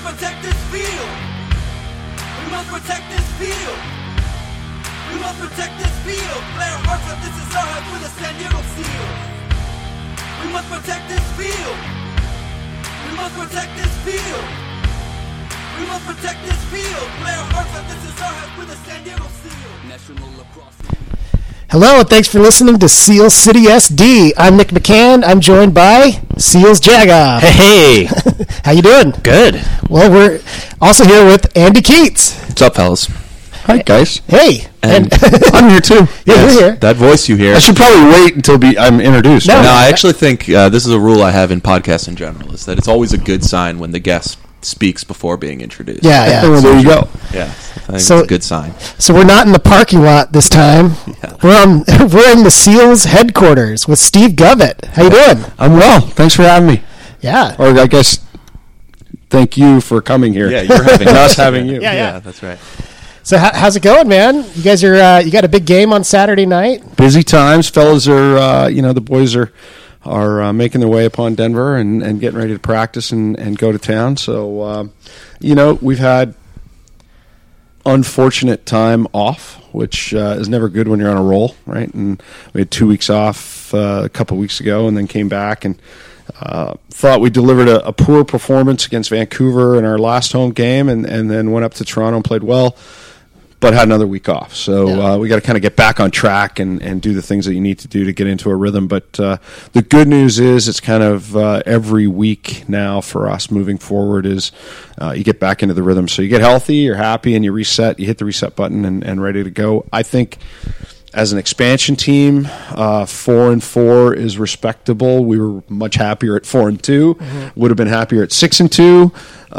protect this field. We must protect this field. We must protect this field. Blair Hartford, this is our house with a San Diego seal. We must protect this field. We must protect this field. We must protect this field. Blair Hartford, this is our house with a San Diego seal. National Lacrosse. Hello, and thanks for listening to Seal City SD. I'm Nick McCann. I'm joined by Seals Jagoff. Hey. How you doing? Good. Well, we're also here with Andy Keats. What's up, fellas? Hi, guys. Hey. And I'm here, too. Yeah, you're here. That voice you hear. I should probably wait until I'm introduced. No. right? No, I actually think this is a rule I have in podcasts in general, is that it's always a good sign when the guest speaks before being introduced. Yeah. Well, there you go. Yeah. I think So- it's a good sign. So we're not in the parking lot this time. Yeah. We're in the Seals headquarters with Steve Govett. How you doing? I'm well. Thanks for having me. Yeah. Or I guess thank you for coming here. Yeah, you're having us having you. Yeah. That's right. So how's it going, man? You guys are you got a big game on Saturday night? Busy times. Fellas are, the boys are making their way upon Denver and getting ready to practice and go to town. So, we've had unfortunate time off, which is never good when you're on a roll, right? And we had 2 weeks off a couple weeks ago and then came back and thought we delivered a poor performance against Vancouver in our last home game and then went up to Toronto and played well, but had another week off. So we got to kind of get back on track and do the things that you need to do to get into a rhythm. But the good news is it's kind of every week now for us moving forward is you get back into the rhythm. So you get healthy, you're happy, and you reset. You hit the reset button and ready to go. I think as an expansion team, 4-4 is respectable. We were much happier at 4-2. Mm-hmm. Would have been happier at 6-2.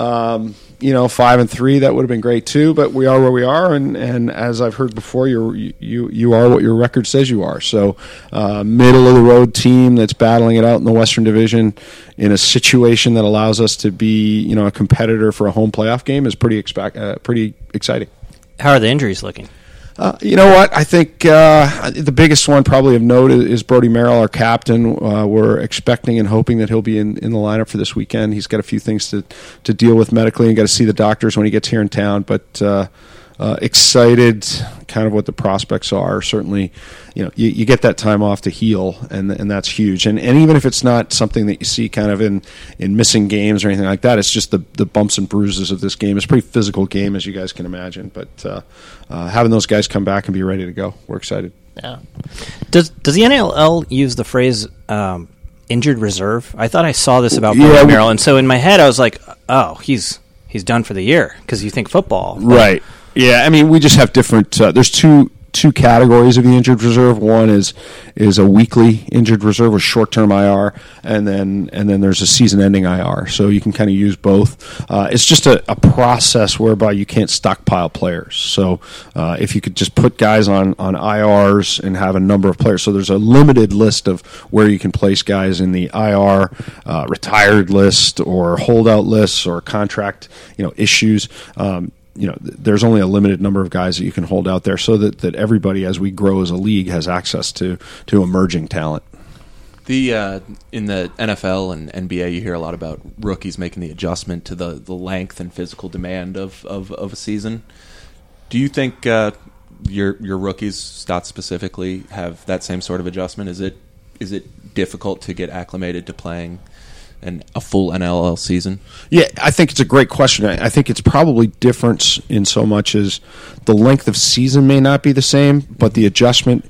5-3, that would have been great too. But we are where we are, and as I've heard before, you are what your record says you are. So, middle of the road team that's battling it out in the Western Division in a situation that allows us to be, a competitor for a home playoff game is pretty exciting. How are the injuries looking? You know what? I think the biggest one probably of note is Brody Merrill, our captain. We're expecting and hoping that he'll be in the lineup for this weekend. He's got a few things to deal with medically and got to see the doctors when he gets here in town. But excited kind of what the prospects are. Certainly, you get that time off to heal, and that's huge. And even if it's not something that you see kind of in missing games or anything like that, it's just the bumps and bruises of this game. It's a pretty physical game, as you guys can imagine. But having those guys come back and be ready to go, we're excited. Yeah. Does the NLL use the phrase injured reserve? I thought I saw this about Brody Merrill, and so in my head I was like, oh, he's done for the year, because you think football. Right. Yeah, I mean, we just have different. There's two categories of the injured reserve. One is a weekly injured reserve with short-term IR, and then there's a season-ending IR. So you can kind of use both. It's just a process whereby you can't stockpile players. So if you could just put guys on IRs and have a number of players, so there's a limited list of where you can place guys in the IR retired list or holdout lists or contract issues. There's only a limited number of guys that you can hold out there, so that everybody, as we grow as a league, has access to emerging talent. In the NFL and NBA, you hear a lot about rookies making the adjustment to the length and physical demand of a season. Do you think your rookies, Stott specifically, have that same sort of adjustment? Is it difficult to get acclimated to playing a full NLL season? Yeah, I think it's a great question. I think it's probably different in so much as the length of season may not be the same, but the adjustment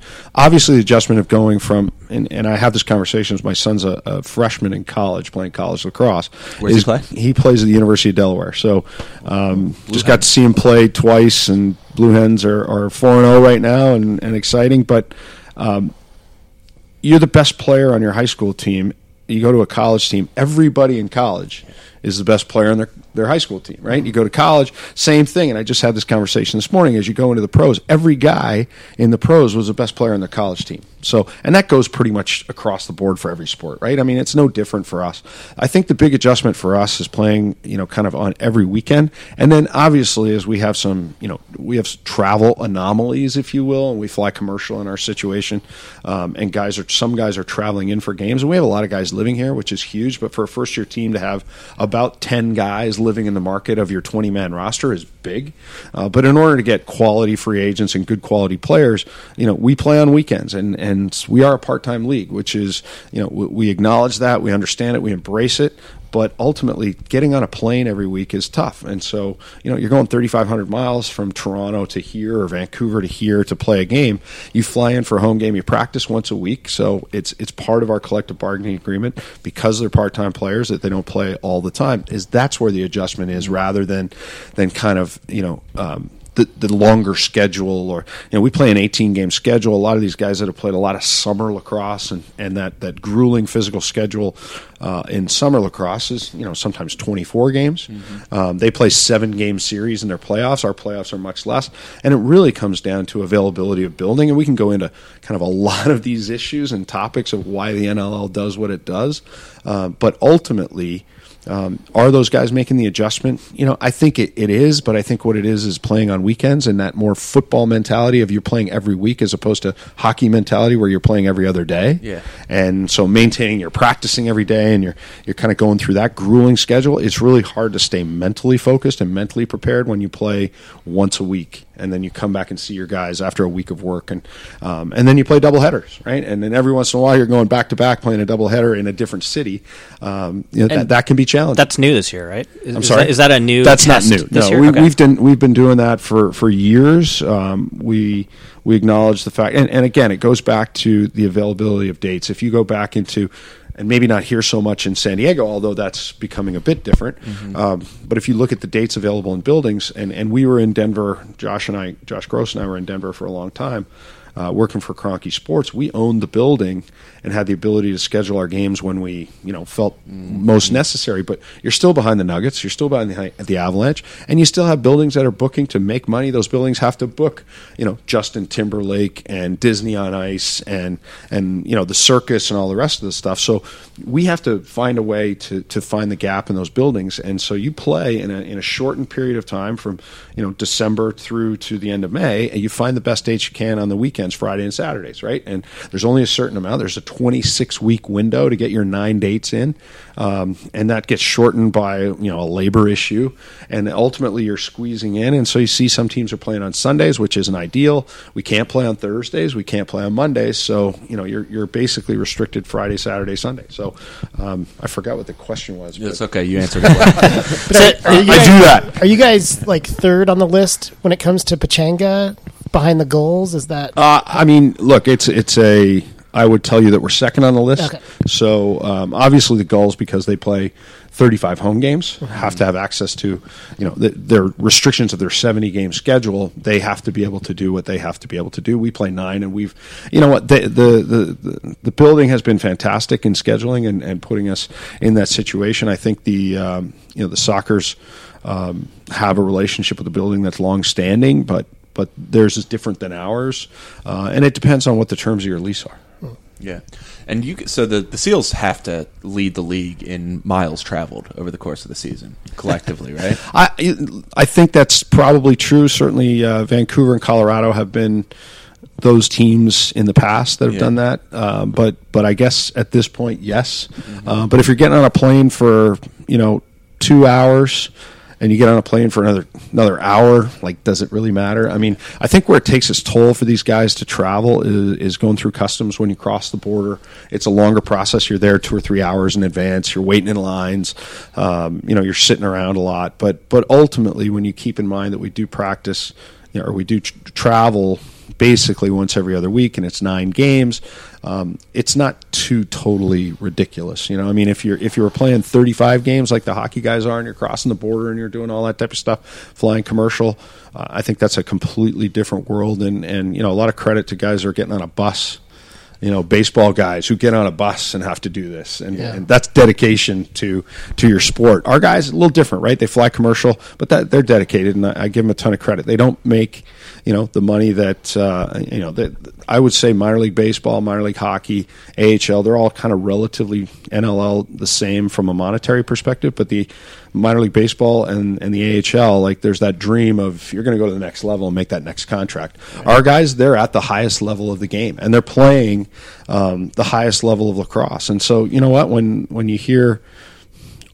of going from, and I have this conversation with my son's a freshman in college playing college lacrosse. Where does he play? He plays at the University of Delaware. So just got to see him play twice, and Blue Hens are 4-0 right now and exciting, but you're the best player on your high school team. You go to a college team, everybody in college is the best player on their high school team, right? You go to college, same thing. And I just had this conversation this morning. As you go into the pros, every guy in the pros was the best player on the college team. So, and that goes pretty much across the board for every sport, right? I mean, it's no different for us. I think the big adjustment for us is playing, kind of on every weekend. And then obviously as we have some, we have travel anomalies, if you will, and we fly commercial in our situation. And some guys are traveling in for games, and we have a lot of guys living here, which is huge. But for a first-year team to have a about 10 guys living in the market of your 20-man roster is big. But in order to get quality free agents and good quality players, we play on weekends, and we are a part-time league, which is, we acknowledge that, we understand it, we embrace it. But ultimately, getting on a plane every week is tough. And so, you're going 3,500 miles from Toronto to here or Vancouver to here to play a game. You fly in for a home game. You practice once a week. So it's part of our collective bargaining agreement, because they're part-time players, that they don't play all the time. That's where the adjustment is, rather than kind of, the longer schedule, or we play an 18-game schedule. A lot of these guys that have played a lot of summer lacrosse and that grueling physical schedule in summer lacrosse is sometimes 24 games. Mm-hmm. They play 7-game series in their playoffs. Our playoffs are much less, and it really comes down to availability of building. And we can go into kind of a lot of these issues and topics of why the NLL does what it does, but ultimately. Are those guys making the adjustment? I think it is, but I think what it is playing on weekends, and that more football mentality of you're playing every week as opposed to hockey mentality where you're playing every other day. Yeah. And so maintaining your practicing every day, and you're kind of going through that grueling schedule. It's really hard to stay mentally focused and mentally prepared when you play once a week, and then you come back and see your guys after a week of work, and then you play doubleheaders, right? And then every once in a while you're going back to back playing a doubleheader in a different city. That can be challenging. That's new this year, right? I'm sorry? Is that a new? That's not test new. This No, year? Okay. we've been doing that for years. We acknowledge the fact, and again, it goes back to the availability of dates. If you go back into, and maybe not here so much in San Diego, although that's becoming a bit different. Mm-hmm. But if you look at the dates available in buildings, and we were in Denver, Josh Gross and I were in Denver for a long time, working for Kroenke Sports. We owned the building and had the ability to schedule our games when we, felt most necessary. But you're still behind the Nuggets, you're still behind the Avalanche, and you still have buildings that are booking to make money. Those buildings have to book, Justin Timberlake and Disney on Ice and the circus and all the rest of the stuff. So we have to find a way to find the gap in those buildings. And so you play in a shortened period of time from December through to the end of May, and you find the best dates you can on the weekends, Friday and Saturdays, right? And there's only a certain amount. There's a 26-week window to get your 9 dates in, and that gets shortened by a labor issue, and ultimately you're squeezing in. And so you see some teams are playing on Sundays, which isn't ideal. We can't play on Thursdays, we can't play on Mondays, so you're basically restricted Friday, Saturday, Sunday. So I forgot what the question was. It's okay, you answered it well. I do that. Are you guys like third on the list when it comes to Pechanga behind the goals? Is that? Look, I would tell you that we're second on the list. Okay. So obviously the Gulls, because they play 35 home games, have to have access to, their restrictions of their 70-game schedule. They have to be able to do what they have to be able to do. We play 9, and we've, the building has been fantastic in scheduling and putting us in that situation. I think the Sockers have a relationship with the building that's long-standing, but theirs is different than ours, and it depends on what the terms of your lease are. Yeah, and so the Seals have to lead the league in miles traveled over the course of the season collectively, right? I think that's probably true. Certainly, Vancouver and Colorado have been those teams in the past that have done that. But I guess at this point, yes. Mm-hmm. But if you're getting on a plane for 2 hours, and you get on a plane for another hour, does it really matter? I mean, I think where it takes its toll for these guys to travel is going through customs when you cross the border. It's a longer process. You're there 2 or 3 hours in advance. You're waiting in lines. You're sitting around a lot. But ultimately, when you keep in mind that we do practice, or we do travel basically once every other week, and it's 9 games, it's not too totally ridiculous. If you were playing 35 games like the hockey guys are, and you're crossing the border and you're doing all that type of stuff, flying commercial, I think that's a completely different world. And a lot of credit to guys who are getting on a bus. Baseball guys who get on a bus and have to do this, and that's dedication to your sport. Our guys a little different, right? They fly commercial, but they're dedicated, and I give them a ton of credit. They don't make the money that that I would say minor league baseball, minor league hockey, AHL. They're all kind of relatively NLL the same from a monetary perspective, but the minor league baseball and the AHL, there's that dream of you're going to go to the next level and make that next contract. Right. Our guys, they're at the highest level of the game, and they're playing the highest level of lacrosse. And so, you know what? When you hear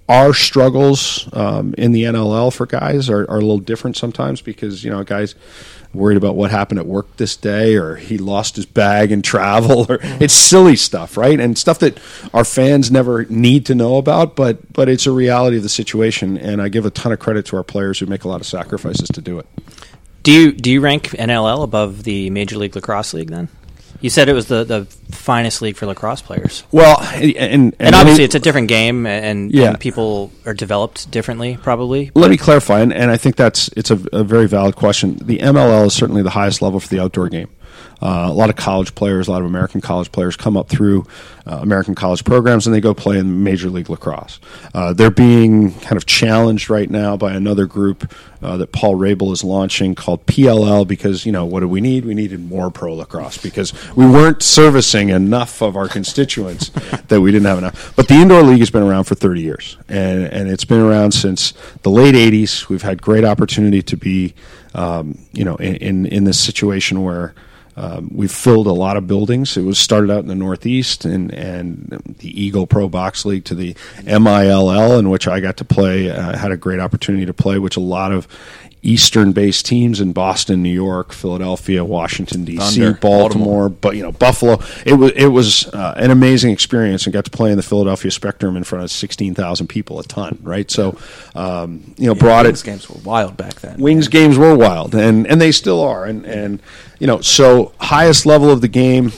our struggles in the NLL for guys are a little different sometimes because, guys worried about what happened at work this day, or he lost his bag in travel, or it's silly stuff, right? And stuff that our fans never need to know about, but it's a reality of the situation, and I give a ton of credit to our players who make a lot of sacrifices to do it. Do you rank NLL above the Major League Lacrosse League then? You said it was the finest league for lacrosse players. Well, and obviously it's a different game, and people are developed differently, probably. Let me clarify, and I think it's a very valid question. The MLL is certainly the highest level for the outdoor game. A lot of college players, a lot of American college players come up through American college programs, and they go play in Major League Lacrosse. They're being kind of challenged right now by another group that Paul Rabel is launching called PLL because, what did we need? We needed more pro lacrosse because we weren't servicing enough of our constituents that we didn't have enough. But the indoor league has been around for 30 years, and it's been around since the late 80s. We've had great opportunity to be, in this situation where we've filled a lot of buildings. It was started out in the Northeast and the Eagle Pro Box League to the MILL, in which I got to play, had a great opportunity to play, which a lot of Eastern-based teams in Boston, New York, Philadelphia, Washington, D.C., Baltimore, but Buffalo. It was an amazing experience, and got to play in the Philadelphia Spectrum in front of 16,000 people a ton, right? So, brought Wings it. games were wild back then. Wings games were wild, and they still are, and so highest level of the game.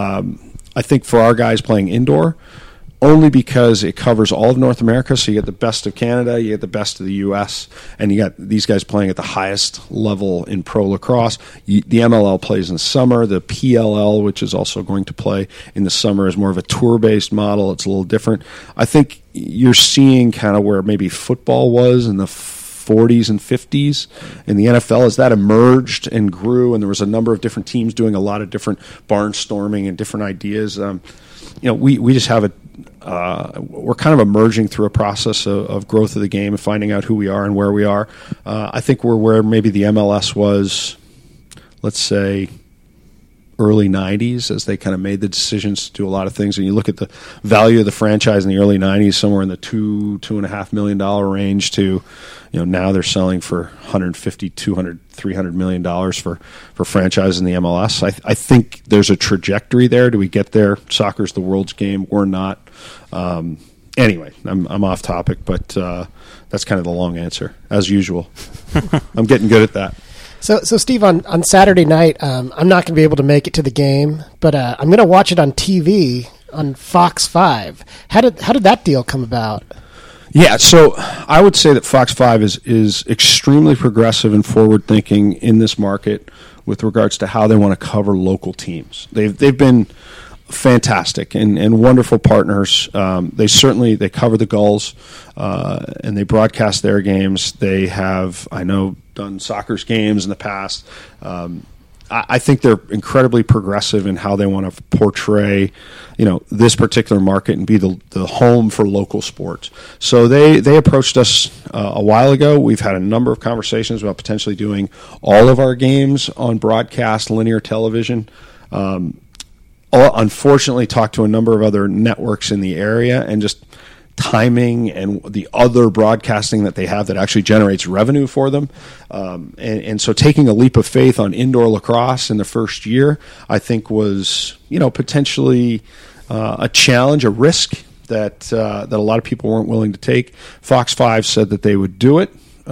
I think for our guys playing indoor, only because it covers all of North America. So you get the best of Canada, you get the best of the U.S., and you got these guys playing at the highest level in pro lacrosse. The MLL plays in the summer. The PLL, which is also going to play in the summer, is more of a tour-based model. It's a little different. I think you're seeing kind of where maybe football was in the 40s and 50s in the NFL as that emerged and grew, and there was a number of different teams doing a lot of different barnstorming and different ideas. We just have we're kind of emerging through a process of growth of the game and finding out who we are and where we are. I think we're where maybe the MLS was, let's say, early 90s, as they kind of made the decisions to do a lot of things. And you look at the value of the franchise in the early 90s, somewhere in the $2.5 million range to, now they're selling for $150, $200, $300 million for franchise in the MLS. I think there's a trajectory there. Do we get there? Soccer's the world's game. We're not. Anyway, I'm off topic, but that's kind of the long answer, as usual. I'm getting good at that. So Steve, on Saturday night, I'm not going to be able to make it to the game, but I'm going to watch it on TV on Fox 5. How did that deal come about? Yeah, so I would say that Fox 5 is extremely progressive and forward-thinking in this market with regards to how they want to cover local teams. They've been fantastic and wonderful partners. They cover the Gulls and they broadcast their games. They have, I know, done soccer's games in the past. I think they're incredibly progressive in how they want to portray, this particular market and be the home for local sports. So they approached us a while ago. We've had a number of conversations about potentially doing all of our games on broadcast linear television. Unfortunately, talked to a number of other networks in the area, and just timing and the other broadcasting that they have that actually generates revenue for them. And so taking a leap of faith on indoor lacrosse in the first year, I think was, potentially a challenge, a risk that a lot of people weren't willing to take. Fox 5 said that they would do it.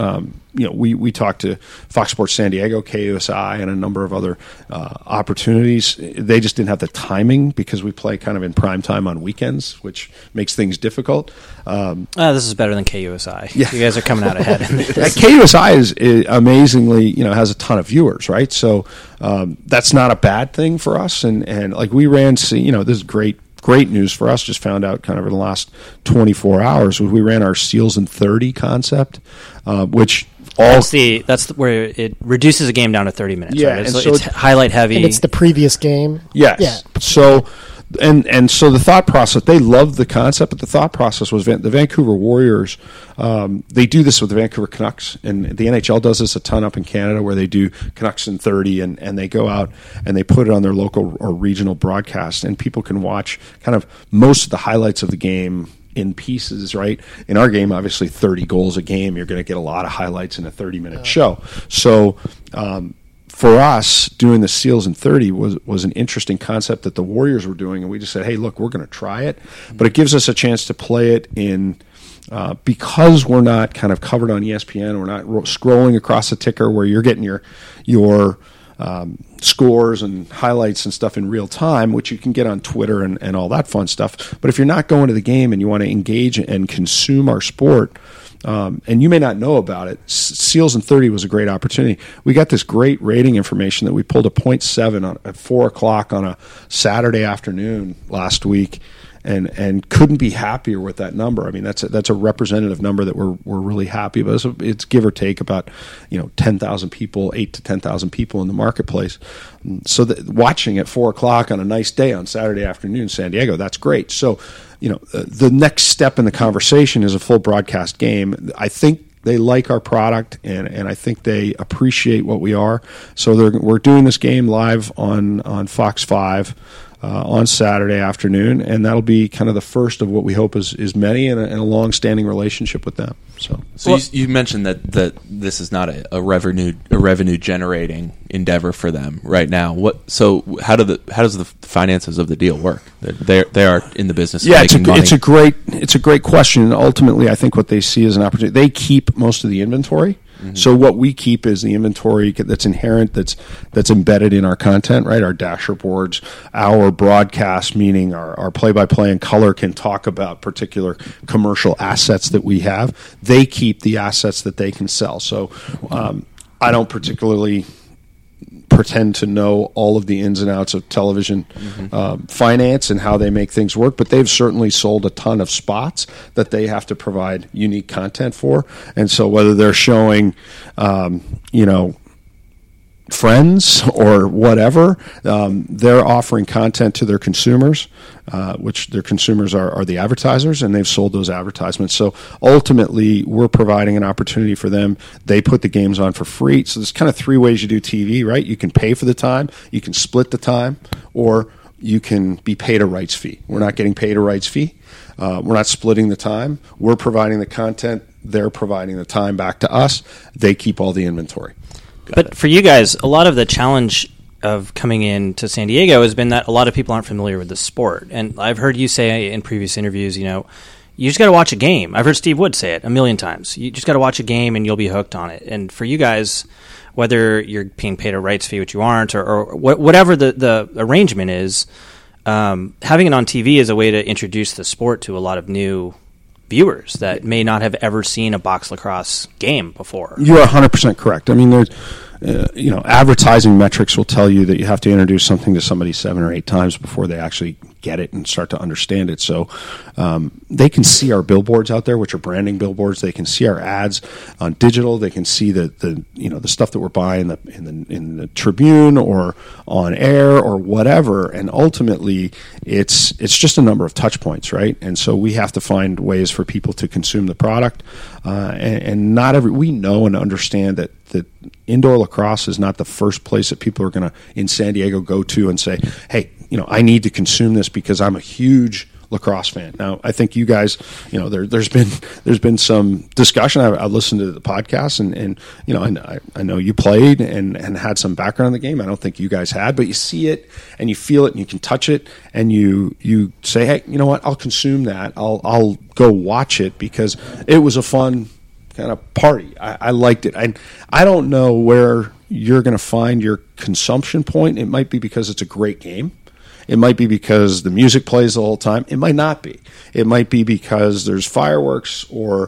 We talked to Fox Sports San Diego, KUSI, and a number of other opportunities. They just didn't have the timing because we play kind of in prime time on weekends, which makes things difficult. This is better than KUSI. Yeah. You guys are coming out ahead. KUSI is amazingly, has a ton of viewers, right? So that's not a bad thing for us. And like we ran, this is great news for us. Just found out kind of in the last 24 hours. We ran our Seals in 30 concept, which that's where it reduces a game down to 30 minutes. Yeah, right? and it's highlight heavy. And it's the previous game. Yes. Yeah. So. And so the thought process, they loved the concept, but the thought process was the Vancouver Warriors, they do this with the Vancouver Canucks, and the NHL does this a ton up in Canada where they do Canucks in 30, and they go out and they put it on their local or regional broadcast, and people can watch kind of most of the highlights of the game in pieces, right? In our game, obviously 30 goals a game. You're going to get a lot of highlights in a 30-minute show. So for us, doing the Seals in 30 was an interesting concept that the Warriors were doing, and we just said, hey, look, we're going to try it. But it gives us a chance to play it in because we're not kind of covered on ESPN, we're not scrolling across the ticker where you're getting your scores and highlights and stuff in real time, which you can get on Twitter and all that fun stuff. But if you're not going to the game and you want to engage and consume our sport, and you may not know about it, Seals in 30 was a great opportunity. We got this great rating information that we pulled a 0.7 at 4 o'clock on a Saturday afternoon last week, and couldn't be happier with that number. I mean, that's a representative number that we're really happy about. It's give or take about 10,000 people, 8 to 10,000 people in the marketplace. So watching at 4 o'clock on a nice day on Saturday afternoon in San Diego, that's great. So the next step in the conversation is a full broadcast game. I think they like our product, and I think they appreciate what we are. So we're doing this game live on Fox 5 on Saturday afternoon, and that'll be kind of the first of what we hope is many and a long-standing relationship with them. So you mentioned that this is not a revenue generating endeavor for them right now. How does the finances of the deal work? They are in the business. Yeah, of making money. it's a great question. Ultimately, I think what they see is an opportunity. They keep most of the inventory. Mm-hmm. So what we keep is the inventory that's inherent, that's embedded in our content, right? Our dasher boards, our broadcast, meaning our play-by-play and color can talk about particular commercial assets that we have. They keep the assets that they can sell. So I don't particularly pretend to know all of the ins and outs of television finance and how they make things work, but they've certainly sold a ton of spots that they have to provide unique content for. And so whether they're showing, Friends or whatever, they're offering content to their consumers, which their consumers are the advertisers, and they've sold those advertisements. So ultimately, we're providing an opportunity for them. They put the games on for free. So there's kind of 3 ways you do TV, right? You can pay for the time, you can split the time, or you can be paid a rights fee. We're not getting paid a rights fee. We're not splitting the time. We're providing the content. They're providing the time back to us. They keep all the inventory. But for you guys, a lot of the challenge of coming in to San Diego has been that a lot of people aren't familiar with the sport. And I've heard you say in previous interviews, you just got to watch a game. I've heard Steve Wood say it a million times. You just got to watch a game and you'll be hooked on it. And for you guys, whether you're being paid a rights fee, which you aren't, or whatever the arrangement is, having it on TV is a way to introduce the sport to a lot of new viewers that may not have ever seen a box lacrosse game before. You're 100% correct. I mean, there's, advertising metrics will tell you that you have to introduce something to somebody 7 or 8 times before they actually get it and start to understand it. So they can see our billboards out there, which are branding billboards. They can see our ads on digital. They can see the stuff that we're buying in the Tribune or on air or whatever. And ultimately, it's just a number of touch points, right? And so we have to find ways for people to consume the product. And not we know and understand that indoor lacrosse is not the first place that people are going to in San Diego go to and say, hey, I need to consume this because I'm a huge lacrosse fan. Now, I think you guys, there's been some discussion. I listened to the podcast, and I know you played and had some background in the game. I don't think you guys had, but you see it and you feel it and you can touch it, and you say, hey, you know what? I'll consume that. I'll go watch it because it was a fun kind of party. I liked it. I don't know where you're going to find your consumption point. It might be because it's a great game. It might be because the music plays the whole time. It might not be. It might be because there's fireworks, or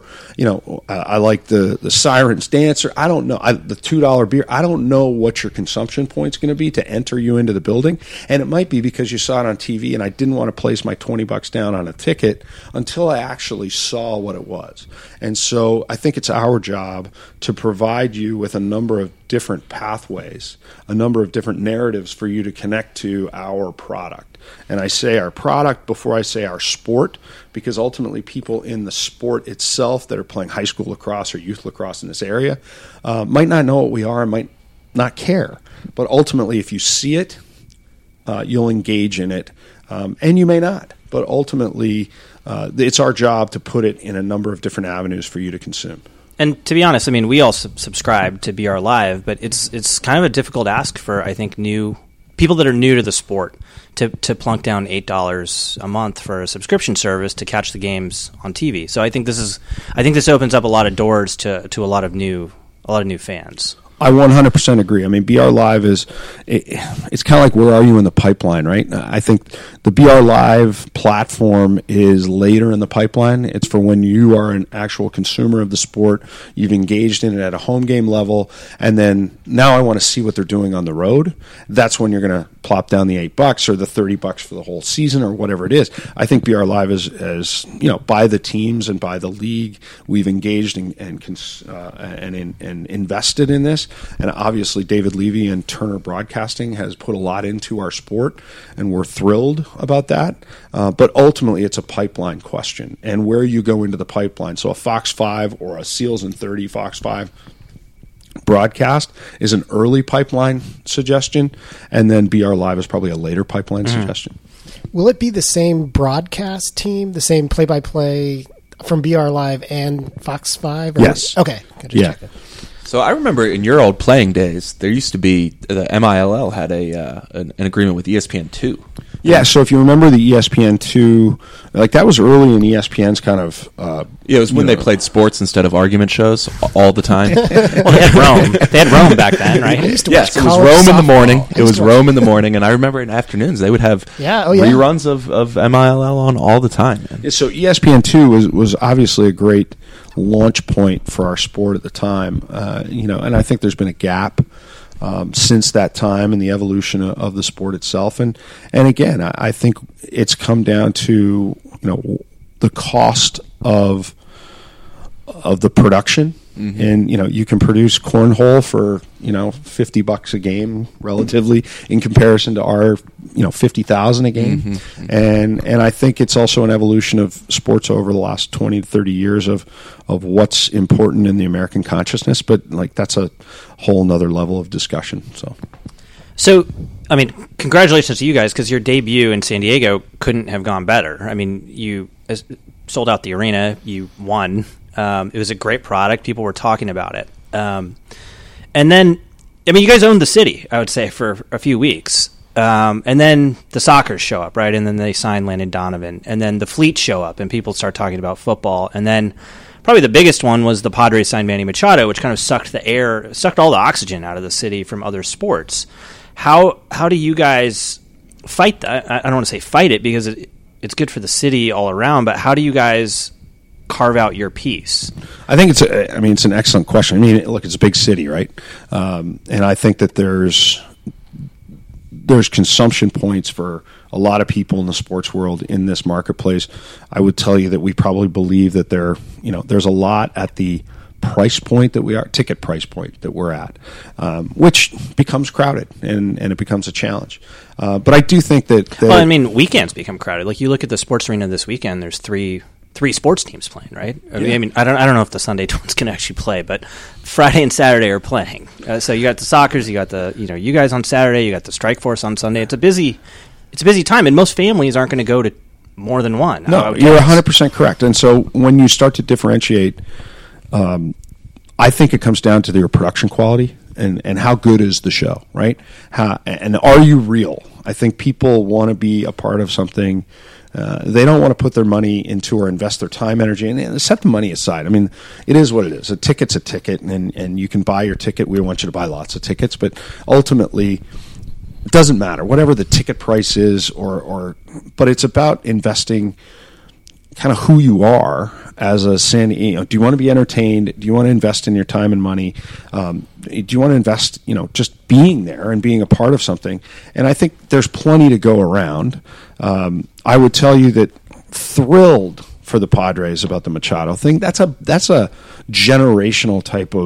I like the Sirens dance, or I don't know, the $2 beer. I don't know what your consumption point's going to be to enter you into the building, and it might be because you saw it on TV, and I didn't want to place my $20 down on a ticket until I actually saw what it was. And so I think it's our job to provide you with a number of different pathways, a number of different narratives for you to connect to our product. And I say our product before I say our sport, because ultimately people in the sport itself that are playing high school lacrosse or youth lacrosse in this area might not know what we are and might not care. But ultimately, if you see it, you'll engage in it, and you may not. But ultimately, it's our job to put it in a number of different avenues for you to consume. And to be honest, I mean, we all subscribe to BR Live, but it's kind of a difficult ask for, I think, new people that are new to the sport to plunk down $8 a month for a subscription service to catch the games on TV. So I think this opens up a lot of doors to a lot of new fans. I 100% agree. I mean, BR Live it's kind of like where are you in the pipeline, right? I think the BR Live platform is later in the pipeline. It's for when you are an actual consumer of the sport. You've engaged in it at a home game level, and then now I want to see what they're doing on the road. That's when you're going to plop down the $8 or the $30 for the whole season or whatever it is. I think BR Live is by the teams and by the league, we've engaged and invested in this. And obviously, David Levy and Turner Broadcasting has put a lot into our sport, and we're thrilled about that. But ultimately, it's a pipeline question, and where you go into the pipeline. So a Fox 5 or a Seals and 30 Fox 5 broadcast is an early pipeline suggestion, and then BR Live is probably a later pipeline suggestion. Will it be the same broadcast team, the same play-by-play from BR Live and Fox 5? Yes. Okay. Yeah. So I remember in your old playing days, there used to be the MILL had an agreement with ESPN2. Yeah, so if you remember the ESPN2, like that was early in ESPN's kind of... it was when they played sports instead of argument shows all the time. Well, they had Rome. They had Rome back then, right? Yes, it was Rome in the morning. It was Rome in the morning, and I remember in afternoons they would have reruns of MILL on all the time. Yeah, so ESPN2 was obviously a great launch point for our sport at the time, and I think there's been a gap since that time in the evolution of the sport itself, and again, I think it's come down to the cost of the production, and you can produce cornhole for $50 a game relatively in comparison to our $50,000 a game, and I think it's also an evolution of sports over the last 20 to 30 years of what's important in the American consciousness, but like that's a whole nother level of discussion. So, I mean, congratulations to you guys, because your debut in San Diego couldn't have gone better. I mean, you sold out the arena, you won. It was a great product. People were talking about it. And then, I mean, you guys owned the city, I would say, for a few weeks. And then the Sockers show up, right? And then they sign Landon Donovan. And then the Fleets show up, and people start talking about football. And then probably the biggest one was the Padres signed Manny Machado, which kind of sucked all the oxygen out of the city from other sports. How do you guys fight that? I don't want to say fight it, because it's good for the city all around, but how do you guys carve out your piece? I think it's an excellent question. I mean, look, it's a big city, right? And I think that there's consumption points for a lot of people in the sports world in this marketplace. I would tell you that we probably believe that there's a lot at the ticket price point that we're at, which becomes crowded and it becomes a challenge. But I do think that well, I mean, weekends become crowded. Like you look at the sports arena this weekend, there's three sports teams playing, right? Yeah. I mean, I don't know if the Sunday ones can actually play, but Friday and Saturday are playing. So you got the Sockers, you got you guys on Saturday, you got the Strike Force on Sunday. It's a busy time, and most families aren't going to go to more than one. No, you're 100% correct. And so when you start to differentiate, I think it comes down to your production quality and how good is the show, right? And are you real? I think people want to be a part of something. They don't want to put their money into or invest their time, energy, and set the money aside. I mean, it is what it is. A ticket's a ticket, and you can buy your ticket. We don't want you to buy lots of tickets, but ultimately, it doesn't matter. Whatever the ticket price is, but it's about investing kind of who you are as a San Diego. Do you want to be entertained? Do you want to invest in your time and money? Do you want to invest, just being there and being a part of something? And I think there's plenty to go around. I would tell you that thrilled for the Padres about the Machado thing. That's a generational type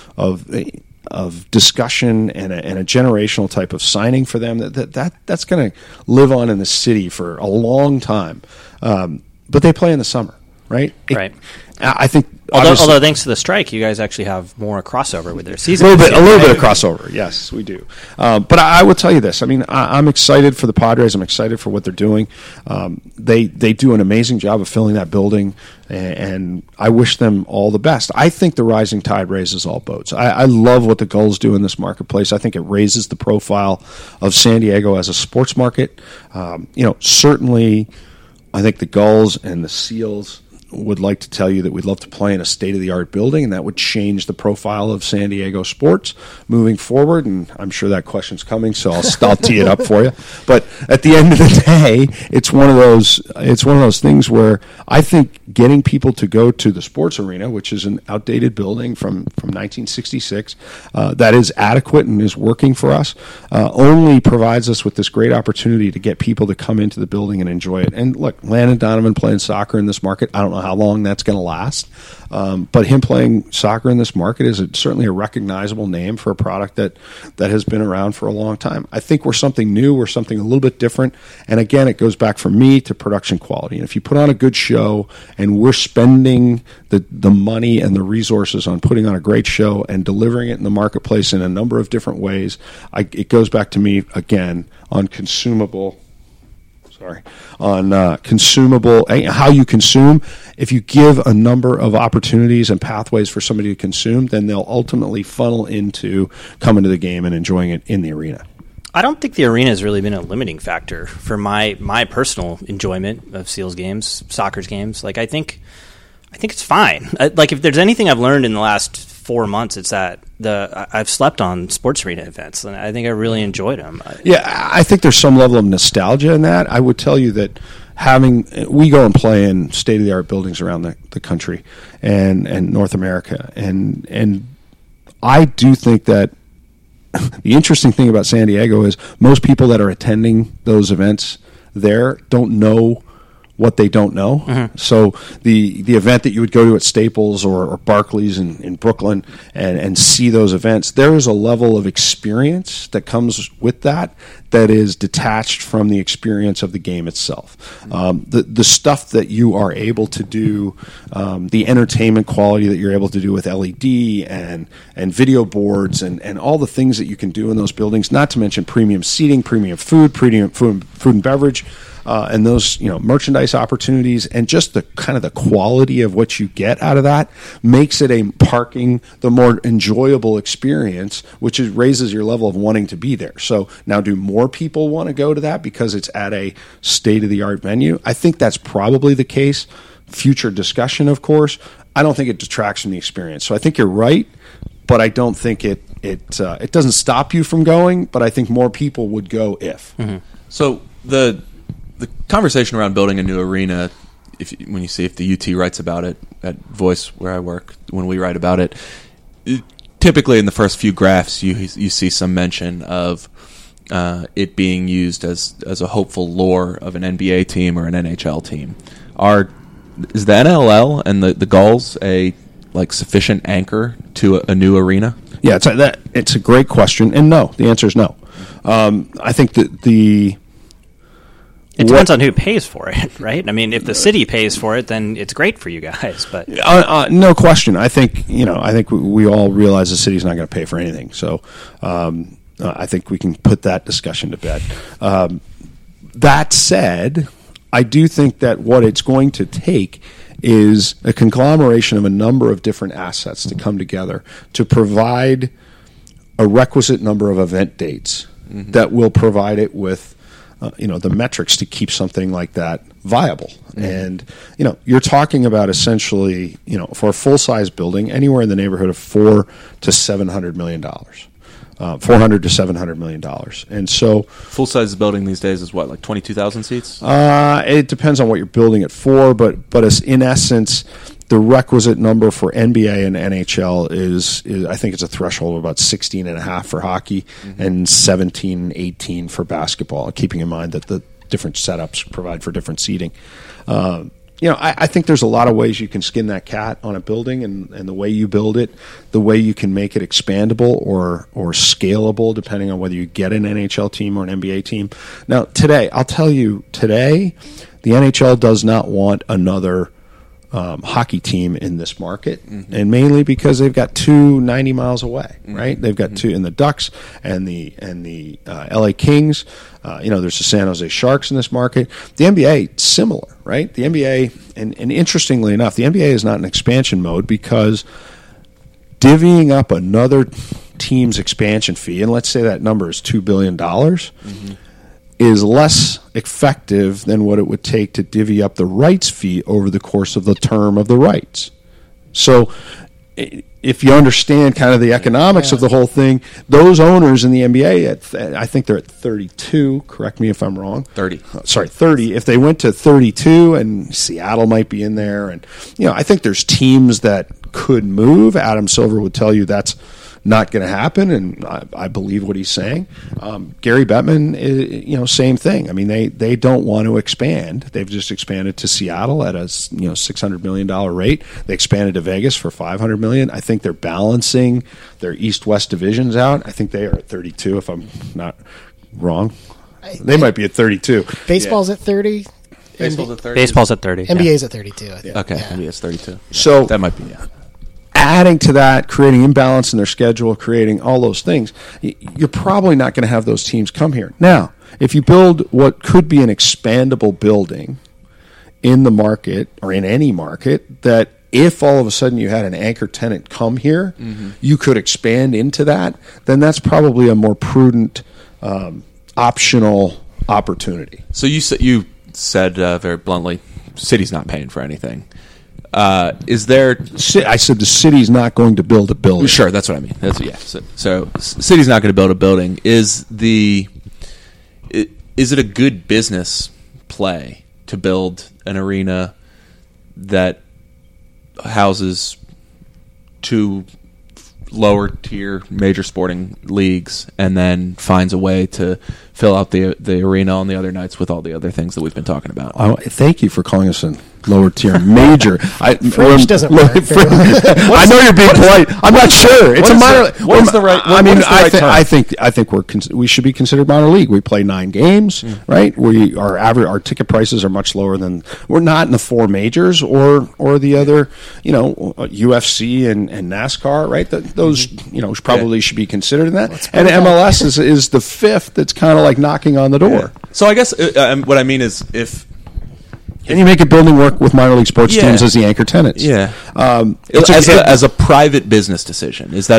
of discussion and a generational type of signing for them. That's going to live on in the city for a long time. But they play in the summer. right? Right. I think. Although thanks to the strike, you guys actually have more crossover with their season. A little bit of crossover. Yes, we do. But I will tell you this. I mean, I'm excited for the Padres. I'm excited for what they're doing. They do an amazing job of filling that building, and I wish them all the best. I think the rising tide raises all boats. I love what the Gulls do in this marketplace. I think it raises the profile of San Diego as a sports market. Certainly, I think the Gulls and the Seals would like to tell you that we'd love to play in a state-of-the-art building, and that would change the profile of San Diego sports moving forward. And I'm sure that question's coming, so I'll tee it up for you. But at the end of the day, it's one of those things where I think getting people to go to the sports arena, which is an outdated building from 1966, that is adequate and is working for us, only provides us with this great opportunity to get people to come into the building and enjoy it. And look, Landon Donovan playing soccer in this market, I don't know how long that's going to last. But him playing soccer in this market is certainly a recognizable name for a product that has been around for a long time. I think we're something new. We're something a little bit different. And again, it goes back for me to production quality. And if you put on a good show and we're spending the money and the resources on putting on a great show and delivering it in the marketplace in a number of different ways, it goes back to me again on consumable, how you consume. If you give a number of opportunities and pathways for somebody to consume, then they'll ultimately funnel into coming to the game and enjoying it in the arena. I don't think the arena has really been a limiting factor for my personal enjoyment of Seals games, soccer's games. Like I think it's fine. Like if there's anything I've learned in the last 4 months, it's that I've slept on sports arena events, and I think I really enjoyed them. Yeah, I think there's some level of nostalgia in that. I would tell you that we go and play in state-of-the-art buildings around the country and North America, and I do think that the interesting thing about San Diego is most people that are attending those events there don't know what they don't know. Mm-hmm. So the event that you would go to at Staples or Barclays in Brooklyn and see those events, there is a level of experience that comes with that is detached from the experience of the game itself. The stuff that you are able to do, the entertainment quality that you're able to do with LED and video boards and all the things that you can do in those buildings, not to mention premium seating, premium food and beverage, and those merchandise opportunities, and just the kind of the quality of what you get out of that makes it the more enjoyable experience, which raises your level of wanting to be there. So now, do more people want to go to that because it's at a state-of-the-art venue? I think that's probably the case. Future discussion, of course. I don't think it detracts from the experience. So I think you're right, but I don't think it doesn't stop you from going. But I think more people would go if. Mm-hmm. So the conversation around building a new arena, if the UT writes about it at Voice where I work, when we write about it, typically in the first few graphs you see some mention of it being used as a hopeful lure of an NBA team or an NHL team. Is the NLL and the Gulls a sufficient anchor to a new arena? Yeah, it's a great question, and no, the answer is no. I think that it depends on who pays for it, right? I mean, if the city pays for it, then it's great for you guys. But no question. I think we all realize the city's not going to pay for anything. So I think we can put that discussion to bed. That said, I do think that what it's going to take is a conglomeration of a number of different assets to come together to provide a requisite number of event dates mm-hmm. that will provide it with the metrics to keep something like that viable. Mm-hmm. And, you're talking about essentially, for a full-size building, anywhere in the neighborhood of $400 to $700 million. $400 to $700 million. And so... Full-size building these days is what, like 22,000 seats? It depends on what you're building it for, but in essence, the requisite number for NBA and NHL is I think it's a threshold of about 16.5 for hockey mm-hmm. and 17, 18 for basketball, keeping in mind that the different setups provide for different seating. I think there's a lot of ways you can skin that cat on a building, and the way you build it, the way you can make it expandable or scalable, depending on whether you get an NHL team or an NBA team. Now, I'll tell you, the NHL does not want another hockey team in this market, and mainly because they've got two 90 miles away, right? They've got two in the Ducks and the LA Kings. There's the San Jose Sharks in this market. The NBA, similar, right? The NBA, and interestingly enough, the NBA is not in expansion mode because divvying up another team's expansion fee, and let's say that number is $2 billion, is less effective than what it would take to divvy up the rights fee over the course of the term of the rights. So if you understand kind of the economics of the whole thing, those owners in the NBA, I think they're at 32, correct me if I'm wrong. 30. 30. If they went to 32, and Seattle might be in there, and I think there's teams that could move. Adam Silver would tell you that's not going to happen, and I believe what he's saying. Gary Bettman, same thing. I mean, they don't want to expand. They've just expanded to Seattle at a $600 million rate. They expanded to Vegas for $500 million. I think they're balancing their East-West divisions out. I think they are at 32, if I'm not wrong. They might be at 32. Baseball's at 30. Baseball's at 30. Baseball's at 30. NBA's at 32. I think. Okay, NBA's 32. Yeah. So that might be adding to that, creating imbalance in their schedule, creating all those things, you're probably not going to have those teams come here. Now, if you build what could be an expandable building in the market or in any market, that if all of a sudden you had an anchor tenant come here, you could expand into that, then that's probably a more prudent, optional opportunity. So you said very bluntly, city's not paying for anything. Is there? I said the city's not going to build a building. Sure, that's what I mean. So city's not going to build a building. Is it a good business play to build an arena that houses two lower tier major sporting leagues and then finds a way to fill out the arena on the other nights with all the other things that we've been talking about? Thank you for calling us a lower tier major. Fringe doesn't work. I know you're being polite. I'm not sure. It's a minor. What's the right? I mean, I think we should be considered minor league. We play 9 games, right? Our ticket prices are much lower than we're not in the 4 majors or the other, UFC and NASCAR, right? Those probably should be considered in that. And MLS is the 5th that's kind of like knocking on the door. Yeah. So I guess what I mean is if. And you make a building work with minor league sports teams as the anchor tenants. Yeah, as a private business decision, is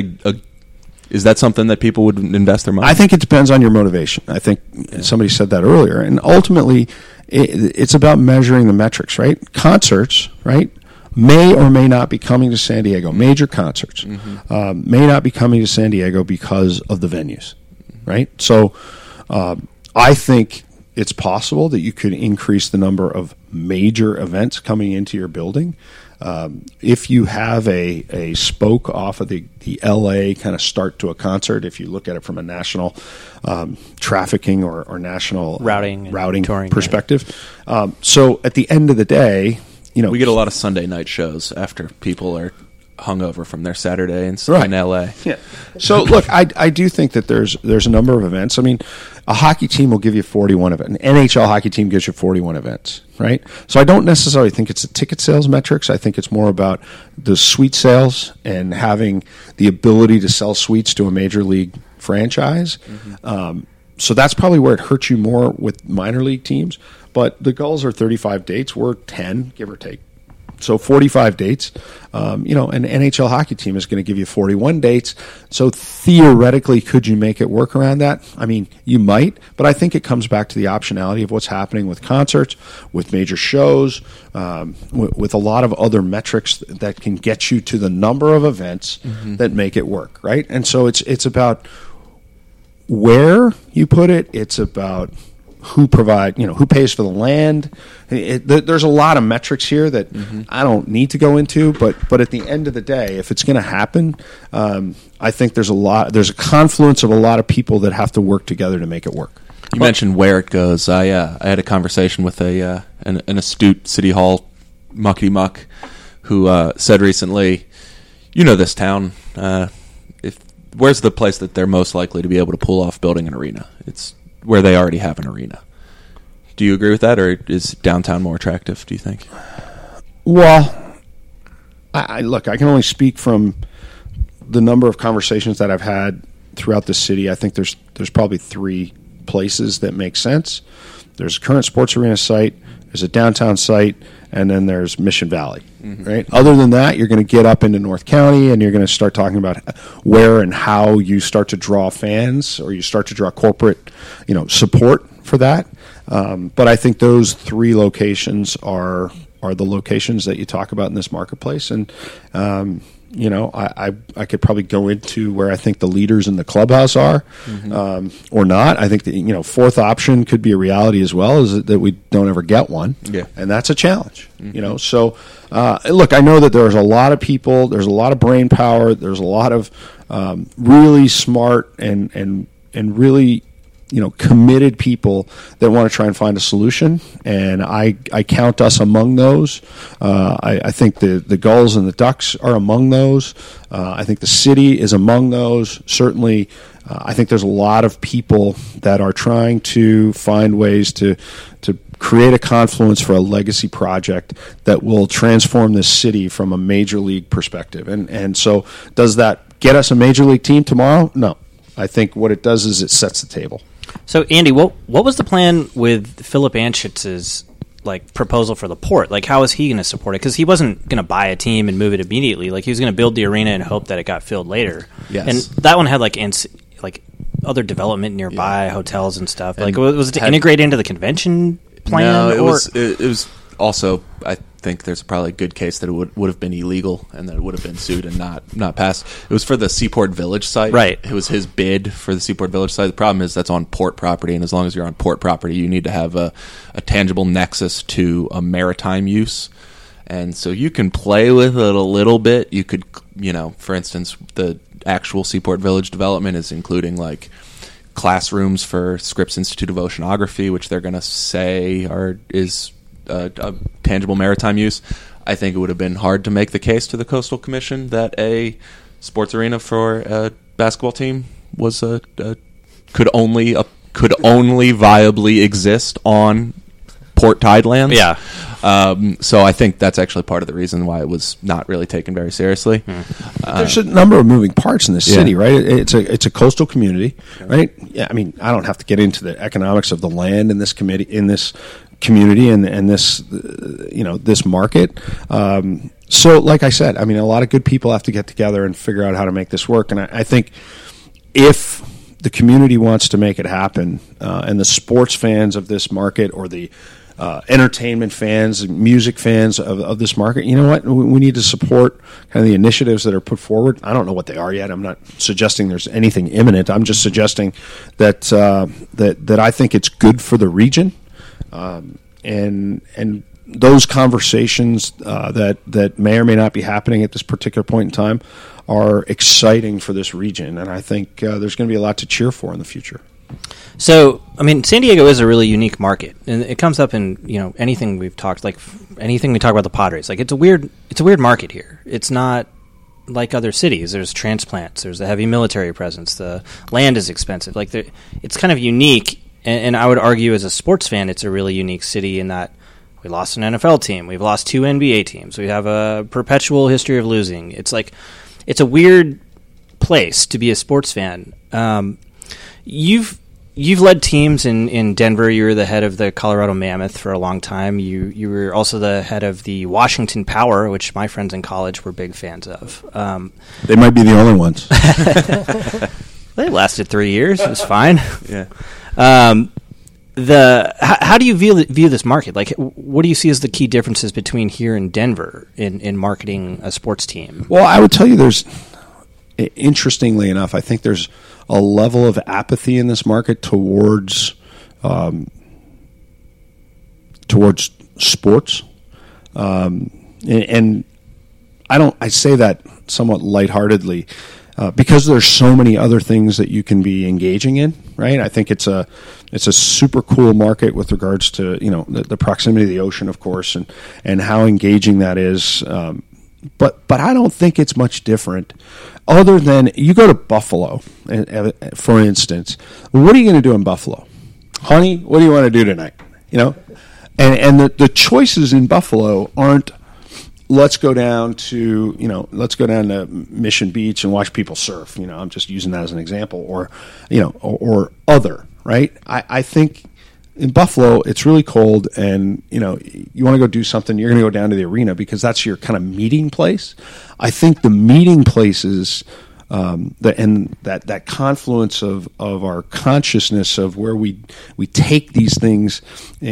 that something that people would invest their money? I think it depends on your motivation. I think somebody said that earlier, and ultimately, it's about measuring the metrics. Right, concerts, right, may or may not be coming to San Diego. Major concerts may not be coming to San Diego because of the venues. Right, so I think it's possible that you could increase the number of major events coming into your building. If you have a spoke off of the LA kind of start to a concert, if you look at it from a national trafficking or national routing touring, perspective. So at the end of the day, we get a lot of Sunday night shows after people are hungover from their Saturday in LA. Yeah. So look, I do think that there's a number of events. I mean, a hockey team will give you 41 events. An NHL hockey team gives you 41 events, right? So I don't necessarily think it's the ticket sales metrics. I think it's more about the suite sales and having the ability to sell suites to a major league franchise. So that's probably where it hurts you more with minor league teams. But the Gulls are 35 dates. We're 10, give or take. So 45 dates. An NHL hockey team is going to give you 41 dates. So theoretically, could you make it work around that? I mean, you might, but I think it comes back to the optionality of what's happening with concerts, with major shows, with a lot of other metrics that can get you to the number of events that make it work, right? And so it's about where you put it. It's about who pays for the land. There's a lot of metrics here that I don't need to go into, but at the end of the day, if it's going to happen, I think there's a confluence of a lot of people that have to work together to make it work. You mentioned where it goes. I had a conversation with an astute City Hall muckety muck who said recently, this town, where's the place that they're most likely to be able to pull off building an arena? It's where they already have an arena. Do you agree with that, or is downtown more attractive, do you think? Well, look, I can only speak from the number of conversations that I've had throughout the city. I think there's probably 3 places that make sense. There's a current sports arena site, there's a downtown site, and then there's Mission Valley. Right. Other than that, you're going to get up into North County, and you're going to start talking about where and how you start to draw fans, or you start to draw corporate, support for that. But I think those 3 locations are the locations that you talk about in this marketplace, and I could probably go into where I think the leaders in the clubhouse are, or not. I think the fourth option could be a reality as well, is that we don't ever get one, and that's a challenge. So look, I know that there's a lot of people, there's a lot of brain power, there's a lot of really smart and really committed people that want to try and find a solution, and I count us among those. I think the Gulls and the Ducks are among those. I think the city is among those. Certainly, I think there's a lot of people that are trying to find ways to create a confluence for a legacy project that will transform this city from a major league perspective. And so, does that get us a major league team tomorrow? No. I think what it does is it sets the table. So, Andy, what was the plan with Philip Anschitz's proposal for the Port? How is he going to support it? Because he wasn't going to buy a team and move it immediately. He was going to build the arena and hope that it got filled later. Yes. And that one had other development nearby, hotels and stuff. And was it to integrate into the convention plan? No, it was also, I think there's probably a good case that it would have been illegal and that it would have been sued and not passed. It was for the Seaport Village site. Right. It was his bid for the Seaport Village site. The problem is that's on port property, and as long as you're on port property, you need to have a tangible nexus to a maritime use. And so you can play with it a little bit. You could, for instance, the actual Seaport Village development is including classrooms for Scripps Institute of Oceanography, which they're going to say is a tangible maritime use. I think it would have been hard to make the case to the Coastal Commission that a sports arena for a basketball team was could only viably exist on port tidelands. Yeah. So I think that's actually part of the reason why it was not really taken very seriously. There's a number of moving parts in this city, right? It's a coastal community, right? Yeah, I mean, I don't have to get into the economics of the land in this community and this this market. So, like I said, I mean, a lot of good people have to get together and figure out how to make this work. And I think if the community wants to make it happen, and the sports fans of this market, or the entertainment fans, music fans of this market, you know what? We need to support kind of the initiatives that are put forward. I don't know what they are yet. I'm not suggesting there's anything imminent. I'm just suggesting that that I think it's good for the region, and those conversations that may or may not be happening at this particular point in time are exciting for this region, and I think there's going to be a lot to cheer for in the future. So, I mean, San Diego is a really unique market, and it comes up in anything we've talked, anything we talk about the Padres. It's a weird market here. It's not like other cities. There's transplants. There's a heavy military presence. The land is expensive. It's kind of unique, and I would argue as a sports fan, it's a really unique city in that we lost an NFL team. We've lost 2 NBA teams. We have a perpetual history of losing. It's a weird place to be a sports fan. You've led teams in Denver. You were the head of the Colorado Mammoth for a long time. You were also the head of the Washington Power, which my friends in college were big fans of. They might be the only ones. They lasted 3 years. It was fine. Yeah. How do you view this market? What do you see as the key differences between here and Denver in marketing a sports team? Well, I would tell you interestingly enough, I think there's a level of apathy in this market towards sports, and I say that somewhat lightheartedly because there's so many other things that you can be engaging in. Right, I think it's a super cool market with regards to the proximity of the ocean, of course, and how engaging that is. But I don't think it's much different. Other than you go to Buffalo, for instance, what are you going to do in Buffalo? Honey, what do you want to do tonight? And the choices in Buffalo aren't let's go down to Mission Beach and watch people surf. I'm just using that as an example, or other, right? I think in Buffalo it's really cold, and you want to go do something, you're going to go down to the arena because that's your kind of meeting place. I think the meeting places, that confluence of our consciousness of where we take these things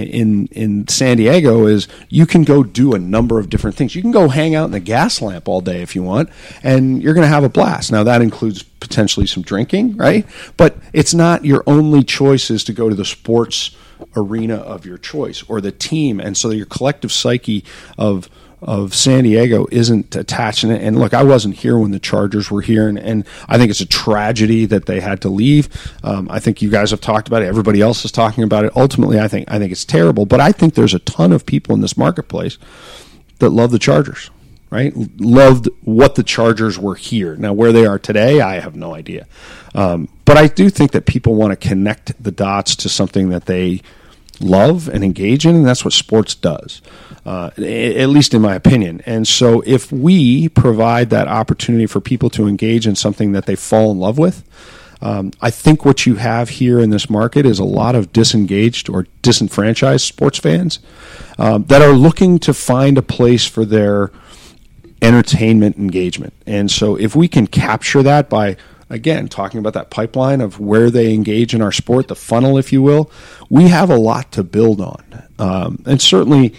in San Diego is you can go do a number of different things. You can go hang out in the gas lamp all day if you want, and you're going to have a blast. Now that includes potentially some drinking, right? But it's not your only choice is to go to the sports arena of your choice or the team, and so your collective psyche of San Diego isn't attached. And look, I wasn't here when the Chargers were here, and I think it's a tragedy that they had to leave. I think you guys have talked about it. Everybody else is talking about it. Ultimately, I think it's terrible. But I think there's a ton of people in this marketplace that love the Chargers, right? Loved what the Chargers were here. Now, where they are today, I have no idea. But I do think that people want to connect the dots to something that they love and engage in, and that's what sports does, at least in my opinion. And so if we provide that opportunity for people to engage in something that they fall in love with, I think what you have here in this market is a lot of disengaged or disenfranchised sports fans that are looking to find a place for their entertainment engagement. And so if we can capture that by, again, talking about that pipeline of where they engage in our sport, the funnel, if you will, we have a lot to build on. And certainly,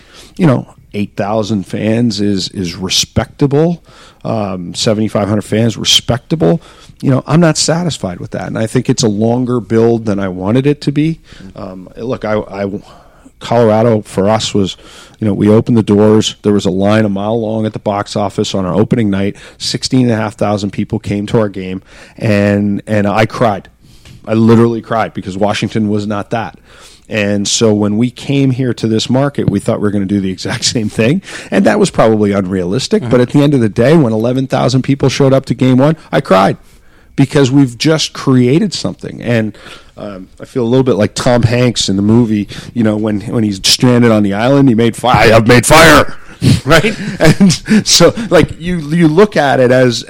8,000 fans is respectable. 7,500 fans, respectable. I'm not satisfied with that. And I think it's a longer build than I wanted it to be. Look, Colorado for us was, we opened the doors. There was a line a mile long at the box office on our opening night. 16,500 people came to our game, and I cried. I literally cried because Washington was not that. And so when we came here to this market, we thought we were going to do the exact same thing, and that was probably unrealistic. But at the end of the day, when 11,000 people showed up to game one, I cried because we've just created something. And I feel a little bit like Tom Hanks in the movie, when he's stranded on the island, he made fire. I've made fire, right? And so, like you look at it as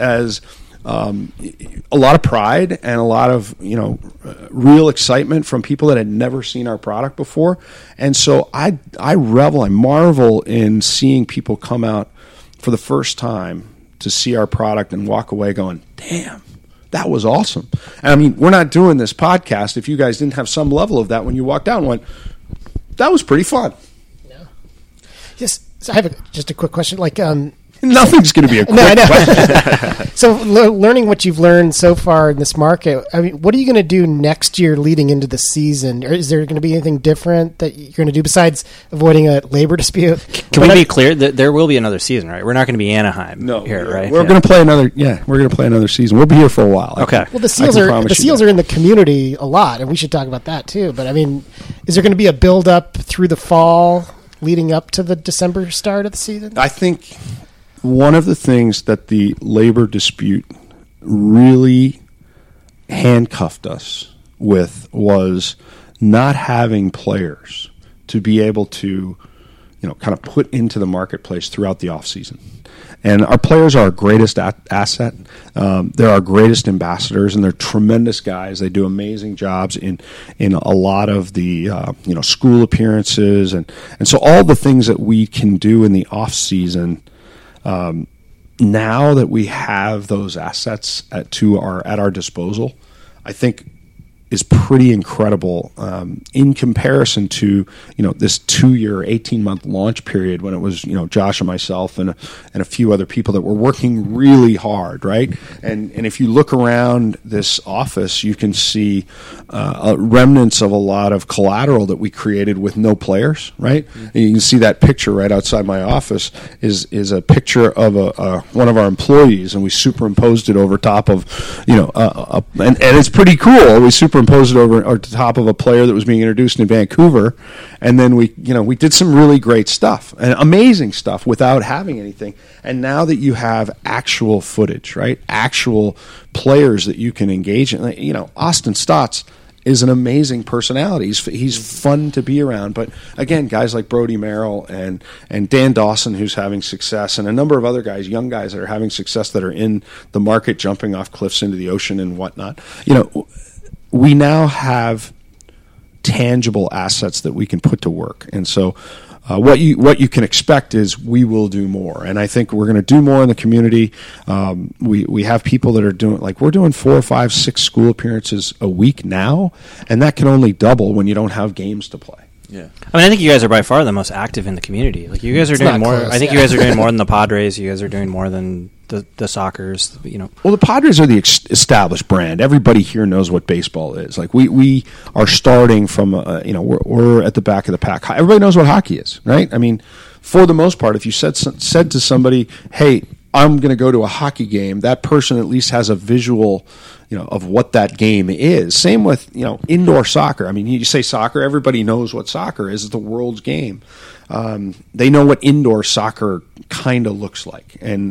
a lot of pride and a lot of real excitement from people that had never seen our product before. And so I marvel in seeing people come out for the first time to see our product and walk away going, damn, that was awesome. And I mean, we're not doing this podcast if you guys didn't have some level of that when you walked out and went, that was pretty fun. Yeah. So I have just a quick question. Like, nothing's going to be a quick question. So learning what you've learned so far in this market, I mean, what are you going to do next year leading into the season? Or is there going to be anything different that you're going to do besides avoiding a labor dispute? Can we be clear that there will be another season, right? We're not going to be Anaheim here, right? We're going to play another. Yeah, we're going to play another season. We'll be here for a while. Okay. Well, the Seals are in the community a lot, and we should talk about that too. But I mean, is there going to be a build up through the fall leading up to the December start of the season? I think one of the things that the labor dispute really handcuffed us with was not having players to be able to, kind of put into the marketplace throughout the offseason. And our players are our greatest asset. They're our greatest ambassadors, and they're tremendous guys. They do amazing jobs in a lot of the school appearances, and so all the things that we can do in the off season. Now that we have those assets at our disposal, I think is pretty incredible in comparison to this 2-year, 18-month launch period when it was Josh and myself and a few other people that were working really hard, right? And if you look around this office, you can see remnants of a lot of collateral that we created with no players, right? Mm-hmm. And you can see that picture right outside my office is a picture of one of our employees, and we superimposed it over top of and it's pretty cool. We superimposed it over top of a player that was being introduced in Vancouver, and then we did some really great stuff and amazing stuff without having anything. And now that you have actual footage, right, actual players that you can engage in, Austin Stotts is an amazing personality. He's fun to be around. But again, guys like Brody Merrill and Dan Dawson, who's having success, and a number of other guys, young guys that are having success that are in the market, jumping off cliffs into the ocean and whatnot. We now have tangible assets that we can put to work. And so what you can expect is we will do more, and I think we're going to do more in the community. We have people that are doing, like, we're doing 4, 5, 6 school appearances a week now, and that can only double when you don't have games to play. Yeah, I think you guys are by far the most active in the community. Like, you guys are doing more. Close, I think you guys are doing more than the Padres. You guys are doing more than the Soccers. Well, the Padres are the established brand. Everybody here knows what baseball is. Like, we are starting from we're at the back of the pack. Everybody knows what hockey is, right? I mean, for the most part, if you said to somebody, "Hey, I'm going to go to a hockey game," that person at least has a visual, of what that game is. Same with, indoor soccer. I mean, you say soccer, everybody knows what soccer is. It's the world's game. They know what indoor soccer kind of looks like. And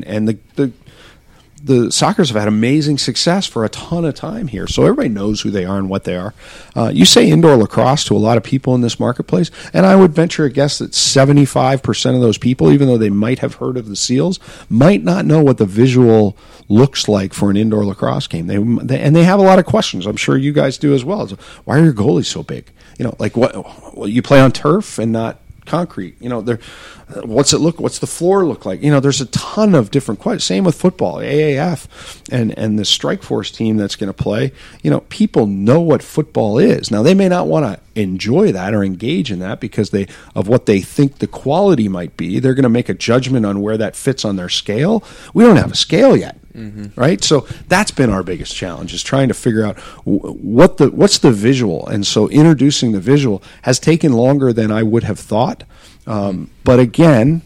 the Soccers have had amazing success for a ton of time here. So everybody knows who they are and what they are. You say indoor lacrosse to a lot of people in this marketplace, and I would venture a guess that 75% of those people, even though they might have heard of the Seals, might not know what the visual looks like for an indoor lacrosse game. They have a lot of questions. I'm sure you guys do as well. Why are your goalies so big? Well, you play on turf and not concrete. What's it look? What's the floor look like? There's a ton of different questions. Same with football, AAF, and the Strike Force team that's going to play. People know what football is. Now, they may not want to enjoy that or engage in that because of what they think the quality might be. They're going to make a judgment on where that fits on their scale. We don't have a scale yet. Mm-hmm. Right, so that's been our biggest challenge, is trying to figure out what's the visual, and so introducing the visual has taken longer than I would have thought. But again,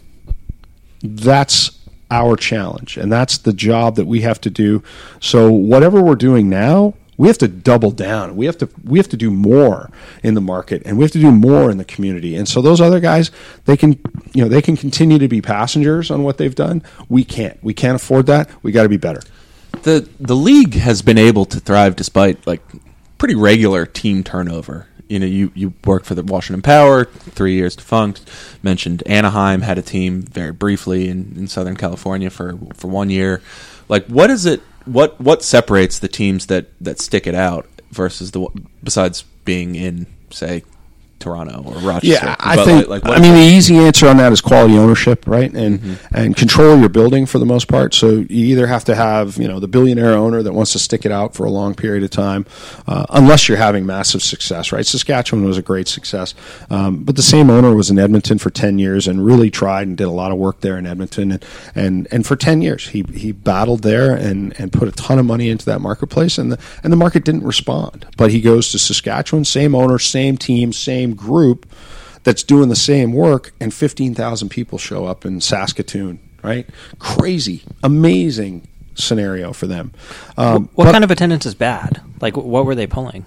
that's our challenge, and that's the job that we have to do. So whatever we're doing now, we have to double down. We have to do more in the market, and we have to do more in the community. And so those other guys, they can continue to be passengers on what they've done. We can't. We can't afford that. We got to be better. The league has been able to thrive despite pretty regular team turnover. You worked for the Washington Power, 3 years defunct. Mentioned Anaheim had a team very briefly in Southern California for 1 year. What is it? What separates the teams that stick it out versus besides being in, say, Toronto or Rochester? Yeah, I think. The easy answer on that is quality ownership, right? And control your building for the most part. So you either have to have the billionaire owner that wants to stick it out for a long period of time, unless you're having massive success, right? Saskatchewan was a great success, but the same owner was in Edmonton for 10 years and really tried and did a lot of work there in Edmonton, and for 10 years he battled there and put a ton of money into that marketplace, and the market didn't respond. But he goes to Saskatchewan, same owner, same team, same group that's doing the same work, and 15,000 people show up in Saskatoon, right? Crazy, amazing scenario for them. What kind of attendance is bad? What were they pulling?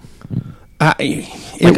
It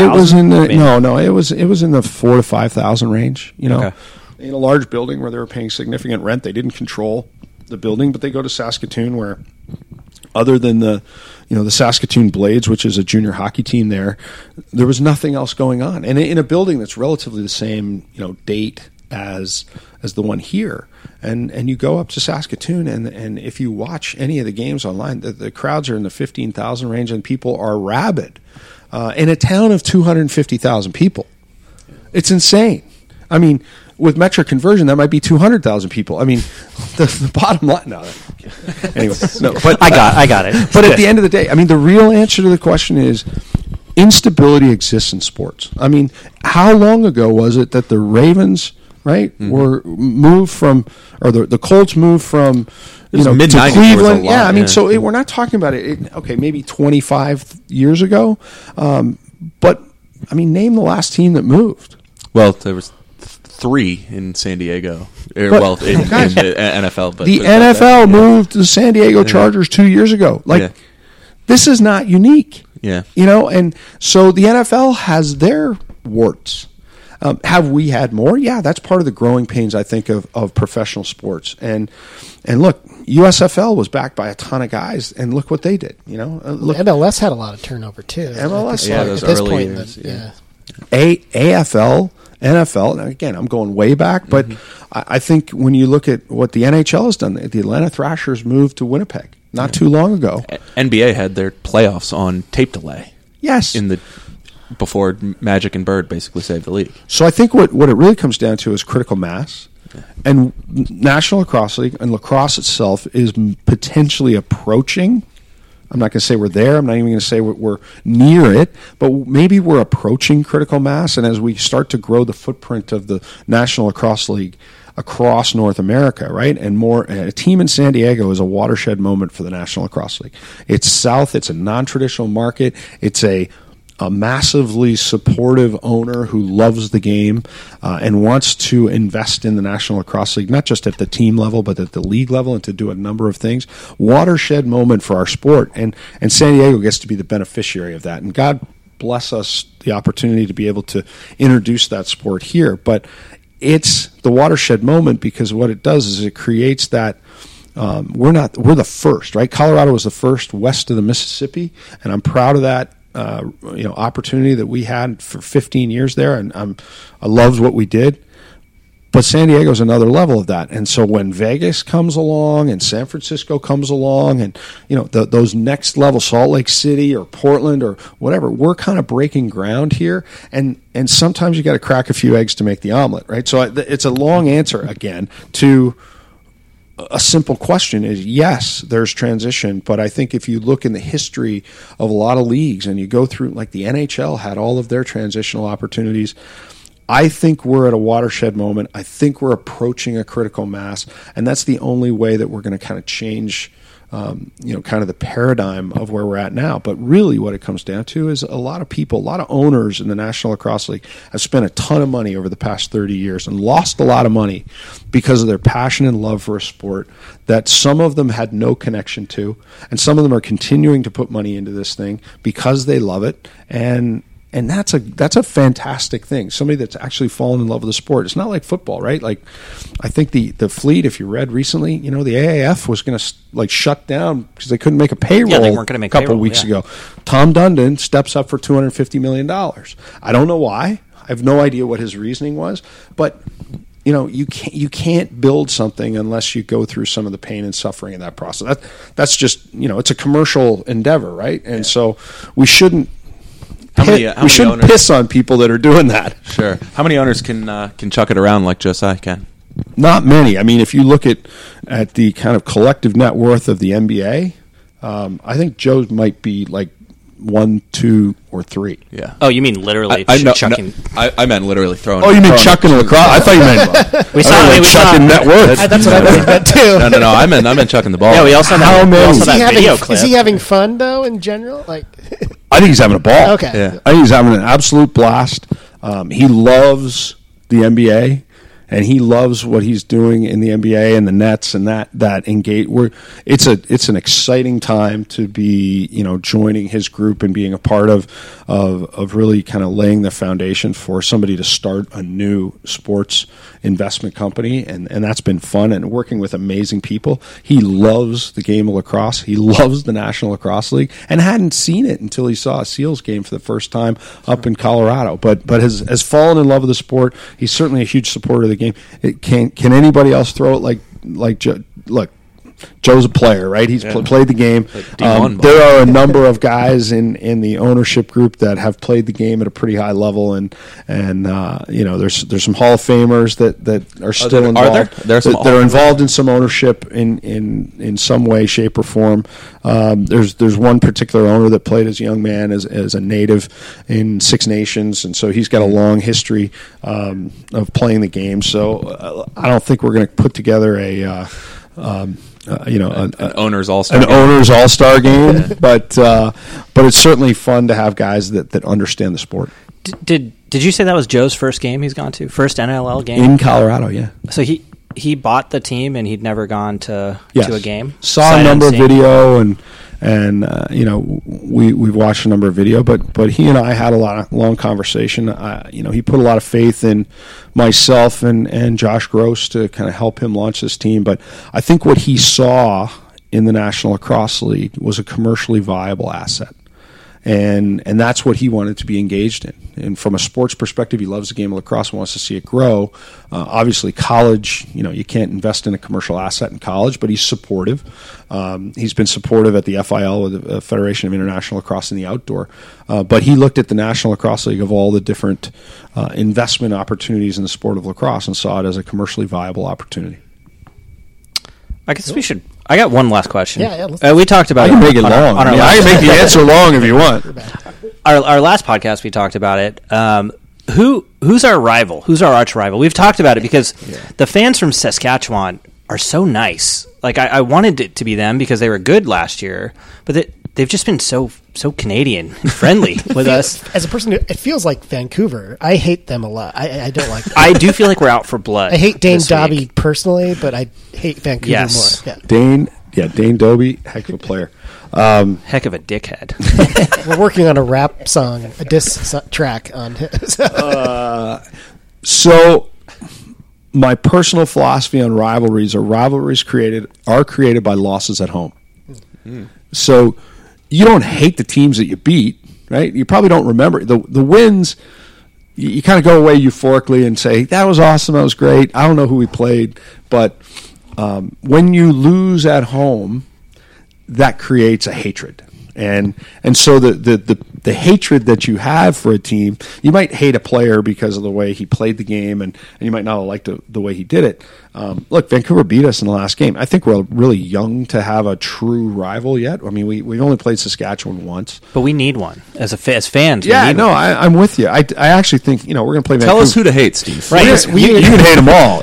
was in the 4,000 to 5,000 range. Okay. In a large building where they were paying significant rent, they didn't control the building, but they go to Saskatoon, where other than the Saskatoon Blades, which is a junior hockey team there was nothing else going on. And in a building that's relatively the same, date as the one here. And you go up to Saskatoon, and if you watch any of the games online, the crowds are in the 15,000 range, and people are rabid. In a town of 250,000 people. It's insane. I mean, with metric conversion, that might be 200,000 people. I mean, the bottom line. No, anyway, no. But I got it. But at the end of the day, I mean, the real answer to the question is instability exists in sports. I mean, how long ago was it that the Ravens, right, were moved from, or the Colts moved from, to Cleveland? Yeah, I mean, so we're not talking about it. Okay, maybe 25 years ago, but I mean, name the last team that moved. Well, there was 3 in San Diego. In the NFL. But the NFL moved the San Diego Chargers 2 years ago. This is not unique. Yeah. And so the NFL has their warts. Have we had more? Yeah, that's part of the growing pains, I think, of professional sports. And look, USFL was backed by a ton of guys, and look what they did. Look, MLS had a lot of turnover too. MLS, Yeah, at those this early point, years, yeah. AFL, NFL. Now, again, I'm going way back, but I think when you look at what the NHL has done, the Atlanta Thrashers moved to Winnipeg not too long ago. NBA had their playoffs on tape delay. Yes, before Magic and Bird basically saved the league. So I think what it really comes down to is critical mass. And National Lacrosse League and lacrosse itself is potentially approaching. I'm not going to say we're there. I'm not even going to say we're near it, but maybe we're approaching critical mass. And as we start to grow the footprint of the National Lacrosse League across North America, right, and a team in San Diego is a watershed moment for the National Lacrosse League. It's south. It's a non-traditional market. It's a massively supportive owner who loves the game and wants to invest in the National Lacrosse League, not just at the team level, but at the league level, and to do a number of things. Watershed moment for our sport, and San Diego gets to be the beneficiary of that. And God bless us the opportunity to be able to introduce that sport here. But it's the watershed moment because what it does is it creates that. We're the first, right? Colorado was the first west of the Mississippi, and I'm proud of that. Opportunity that we had for 15 years there, and I loved what we did. But San Diego is another level of that, and so when Vegas comes along and San Francisco comes along, and those next level, Salt Lake City or Portland or whatever, we're kind of breaking ground here, and sometimes you got to crack a few eggs to make the omelet, right? So it's a long answer again to a simple question is yes, there's transition, but I think if you look in the history of a lot of leagues and you go through, like the NHL had all of their transitional opportunities, I think we're at a watershed moment. I think we're approaching a critical mass, and that's the only way that we're going to kind of change kind of the paradigm of where we're at now. But really what it comes down to is a lot of people, a lot of owners in the National Lacrosse League have spent a ton of money over the past 30 years and lost a lot of money because of their passion and love for a sport that some of them had no connection to, and some of them are continuing to put money into this thing because they love it. And that's a fantastic thing. Somebody that's actually fallen in love with the sport. It's not like football, right? Like, I think the Fleet, if you read recently, the AAF was going to shut down because they couldn't make a payroll. Yeah, they weren't going to make a couple of weeks ago. Tom Dundon steps up for $250 million. I don't know why. I have no idea what his reasoning was, but you can't build something unless you go through some of the pain and suffering in that process. That's just it's a commercial endeavor, right? And so we shouldn't. We shouldn't piss on people that are doing that. Sure. How many owners can chuck it around like Josiah can? Not many. I mean, if you look at the kind of collective net worth of the NBA, I think Joe might be like 1, 2, or 3. Yeah. Oh, you mean literally chucking? No, I meant literally throwing. Oh, you mean chucking lacrosse? I thought you meant we saw chucking net worth. That's what I meant too. No. I meant chucking the ball. Yeah, we also have that video clip. Is he having fun though? In general, I think he's having a ball. Okay. Yeah. I think he's having an absolute blast. He loves the NBA, and he loves what he's doing in the NBA and the Nets and that engage. It's an exciting time to be joining his group and being a part of really kind of laying the foundation for somebody to start a new sports investment company, and that's been fun, and working with amazing people. He loves the game of lacrosse. He loves the National Lacrosse League, and hadn't seen it until he saw a Seals game for the first time up in Colorado. But has fallen in love with the sport. He's certainly a huge supporter of the game. Can anybody else throw it like Joe? Look, Joe's a player, right? He's played the game. There are a number of guys in the ownership group that have played the game at a pretty high level, and there's some Hall of Famers that are still involved. That are involved in some ownership in some way, shape, or form. There's one particular owner that played as a young man as a native in Six Nations, and so he's got a long history of playing the game. So I don't think we're going to put together an owner's all-star game, but it's certainly fun to have guys that understand the sport. Did you say that was Joe's first game he's gone to? First NLL game in Colorado? Yeah. So he bought the team and he'd never gone to a game. Saw a number of video we've watched a number of video, but he and I had a long conversation. He put a lot of faith in myself and Josh Gross to kind of help him launch this team. But I think what he saw in the National Lacrosse League was a commercially viable asset. And that's what he wanted to be engaged in. And from a sports perspective, he loves the game of lacrosse and wants to see it grow. Obviously, college, you can't invest in a commercial asset in college, but he's supportive. He's been supportive at the FIL, the Federation of International Lacrosse in the Outdoor. But he looked at the National Lacrosse League of all the different investment opportunities in the sport of lacrosse and saw it as a commercially viable opportunity. I guess we should. I got one last question. Yeah. We talked about. I can make it long. I can make the answer long if you want. Our last podcast, we talked about it. Who's our rival? Who's our arch rival? We've talked about it because the fans from Saskatchewan are so nice. Like I wanted it to be them because they were good last year, but they've just been so Canadian and friendly with us. As a person, it feels like Vancouver. I hate them a lot. I don't like them. I do feel like we're out for blood. I hate Dane Dobby personally, but I hate Vancouver more. Yeah. Dane Dobby, heck of a player. Heck of a dickhead. We're working on a rap song, a diss track on his. So my personal philosophy on rivalries are created by losses at home. Mm-hmm. So you don't hate the teams that you beat, right? You probably don't remember the wins. You kind of go away euphorically and say, that was awesome, that was great. I don't know who we played, but when you lose at home, that creates a hatred. And so the hatred that you have for a team, you might hate a player because of the way he played the game, and you might not have liked the way he did it. Look, Vancouver beat us in the last game. I think we're really young to have a true rival yet. I mean, we've only played Saskatchewan once. But we need one. As fans, yeah, no, I'm with you. I actually think, we're going to play Vancouver. Tell us who to hate, Steve. Right. You can hate them all.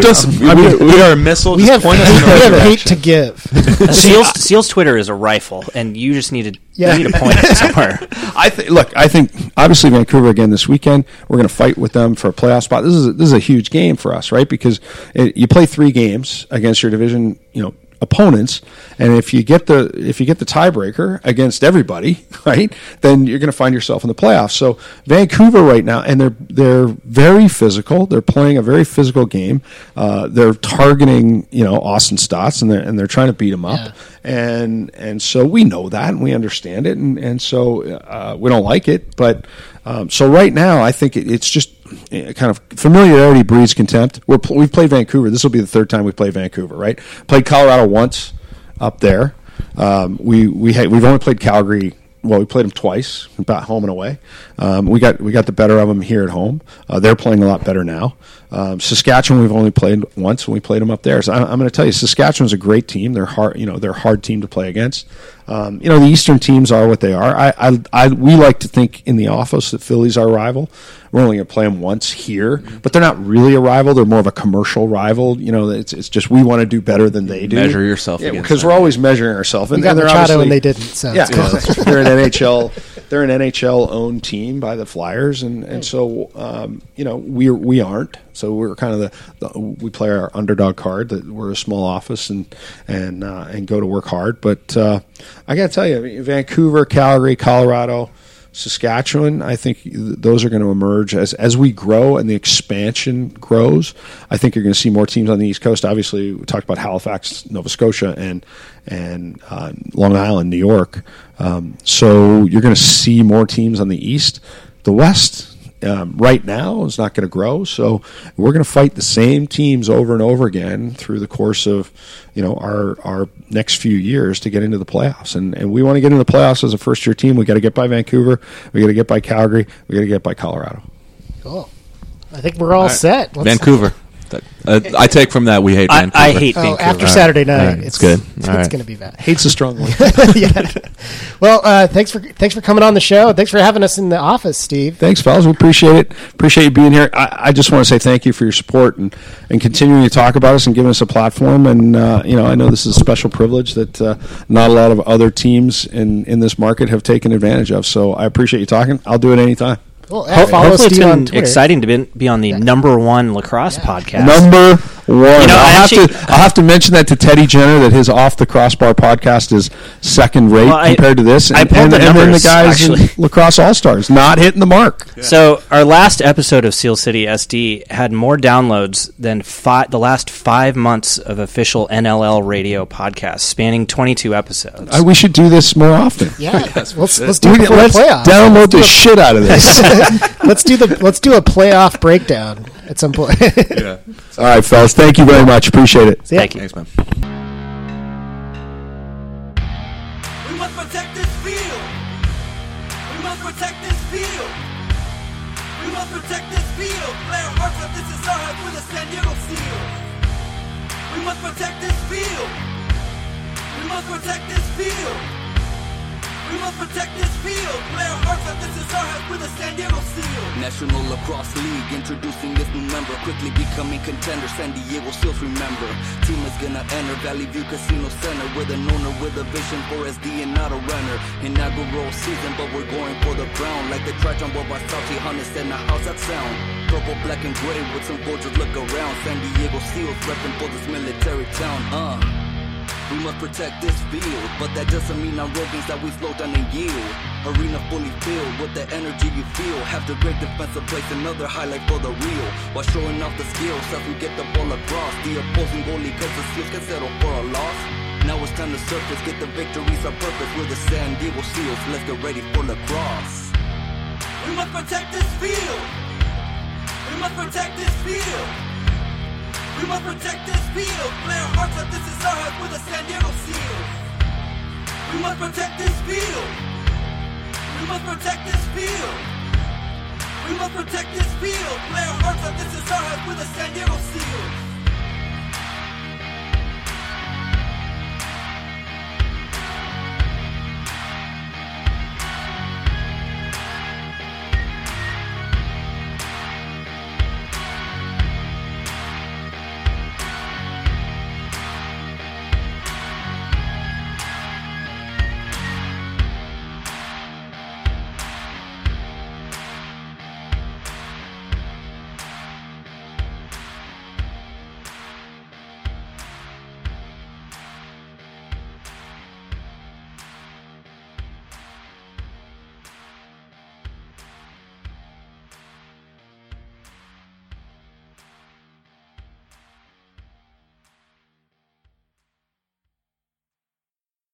We are a missile. We have hate to give. Seal's Twitter is a rifle, and you just need to point it somewhere. I think obviously Vancouver again this weekend. We're going to fight with them for a playoff spot. This is a huge game for us, right? Because you play 3 games against your division, opponents, and if you get the tiebreaker against everybody, right, then you're going to find yourself in the playoffs. So Vancouver right now, and they're very physical. They're playing a very physical game. They're targeting Austin Stotts, and they're trying to beat him up. Yeah. And so we know that, and we understand it, and so we don't like it. But so right now, I think it's just kind of familiarity breeds contempt. We've played Vancouver. This will be the 3rd time we play Vancouver, right? Played Colorado once up there. We've only played Calgary. Well, we played them twice, about home and away. We got the better of them here at home. They're playing a lot better now. Saskatchewan, we've only played once, and we played them up there. So I'm going to tell you, Saskatchewan's a great team. They're hard, they're a hard team to play against. The Eastern teams are what they are. We like to think in the office that Philly's our rival. We're only going to play them once here, but they're not really a rival. They're more of a commercial rival. It's just we want to do better than they do. Measure yourself against because we're always measuring ourselves. We got Machado and they didn't. So they're an NHL. They're an NHL owned team by the Flyers, and so we aren't. So we're kind of we play our underdog card that we're a small office and go to work hard. But I got to tell you, Vancouver, Calgary, Colorado, Saskatchewan, I think those are going to emerge as we grow and the expansion grows. I think you're going to see more teams on the East Coast. Obviously, we talked about Halifax, Nova Scotia, and Long Island, New York. So you're going to see more teams on the East. The West, right now, is not going to grow. So we're going to fight the same teams over and over again through the course of our next few years to get into the playoffs. And we want to get into the playoffs as a first-year team. We got to get by Vancouver. We got to get by Calgary. We got to get by Colorado. Cool. I think we're all set. Vancouver. I take from that we hate Vancouver. I hate Vancouver. After Saturday night, it's good. It's going to be bad. Hate's a strong one. Yeah. Well, thanks for coming on the show. Thanks for having us in the office, Steve. Thanks, fellas. We appreciate it. Appreciate you being here. I just want to say thank you for your support and continuing to talk about us and giving us a platform. And I know this is a special privilege that not a lot of other teams in this market have taken advantage of. So I appreciate you talking. I'll do it anytime. Cool. Hopefully it's been exciting to be on the #1 lacrosse podcast. Warren. You know, I'll have to mention that to Teddy Jenner that his Off the Crossbar podcast is second rate compared to this. I pulled the numbers, and then the guys actually. in Lacrosse All-Stars not hitting the mark. Yeah. So our last episode of Seal City SD had more downloads than the last 5 months of official NLL radio podcasts, spanning 22 episodes. We should do this more often. Yeah, Yes, let's we should. do it before the Let's playoffs. download the shit out of this. Let's do a playoff breakdown at some point. Yeah. All right, fellas. Thank you very much. Appreciate it. See ya. Thank you. Thanks, man. We must protect this field. We must protect this field. We must protect this field. Blair Hartford, this is our hut with the San Diego Seals. We must protect this field. We must protect this field. We must protect this field. Blair Hartford, this is our hut with the San Diego Seals. National Lacrosse League introducing this new member, quickly becoming contender. San Diego Seals remember. Team is gonna enter Valley View Casino Center with an owner with a vision for SD and not a runner. Inaugural season, but we're going for the crown. Like the Triton Bowl by Salty Hunters and the house that sound. Purple, black, and gray with some gorgeous look around. San Diego Seals repping for this military town. We must protect this field, but that doesn't mean our Rogans that we slow down and yield. Arena fully filled with the energy you feel. Have the great defensive plays, another highlight for the real. While showing off the skills as we get the ball across. The opposing goalie cause the Seals can settle for a loss. Now it's time to surface, get the victories our purpose. We're the San Diego Seals, let's get ready for lacrosse. We must protect this field. We must protect this field. We must protect this field. Blair Hartford, this is our hut with the San Diego Seals. We must protect this field. We must protect this field. We must protect this field. Blair Hartford, this is our hut with the San Diego Seals.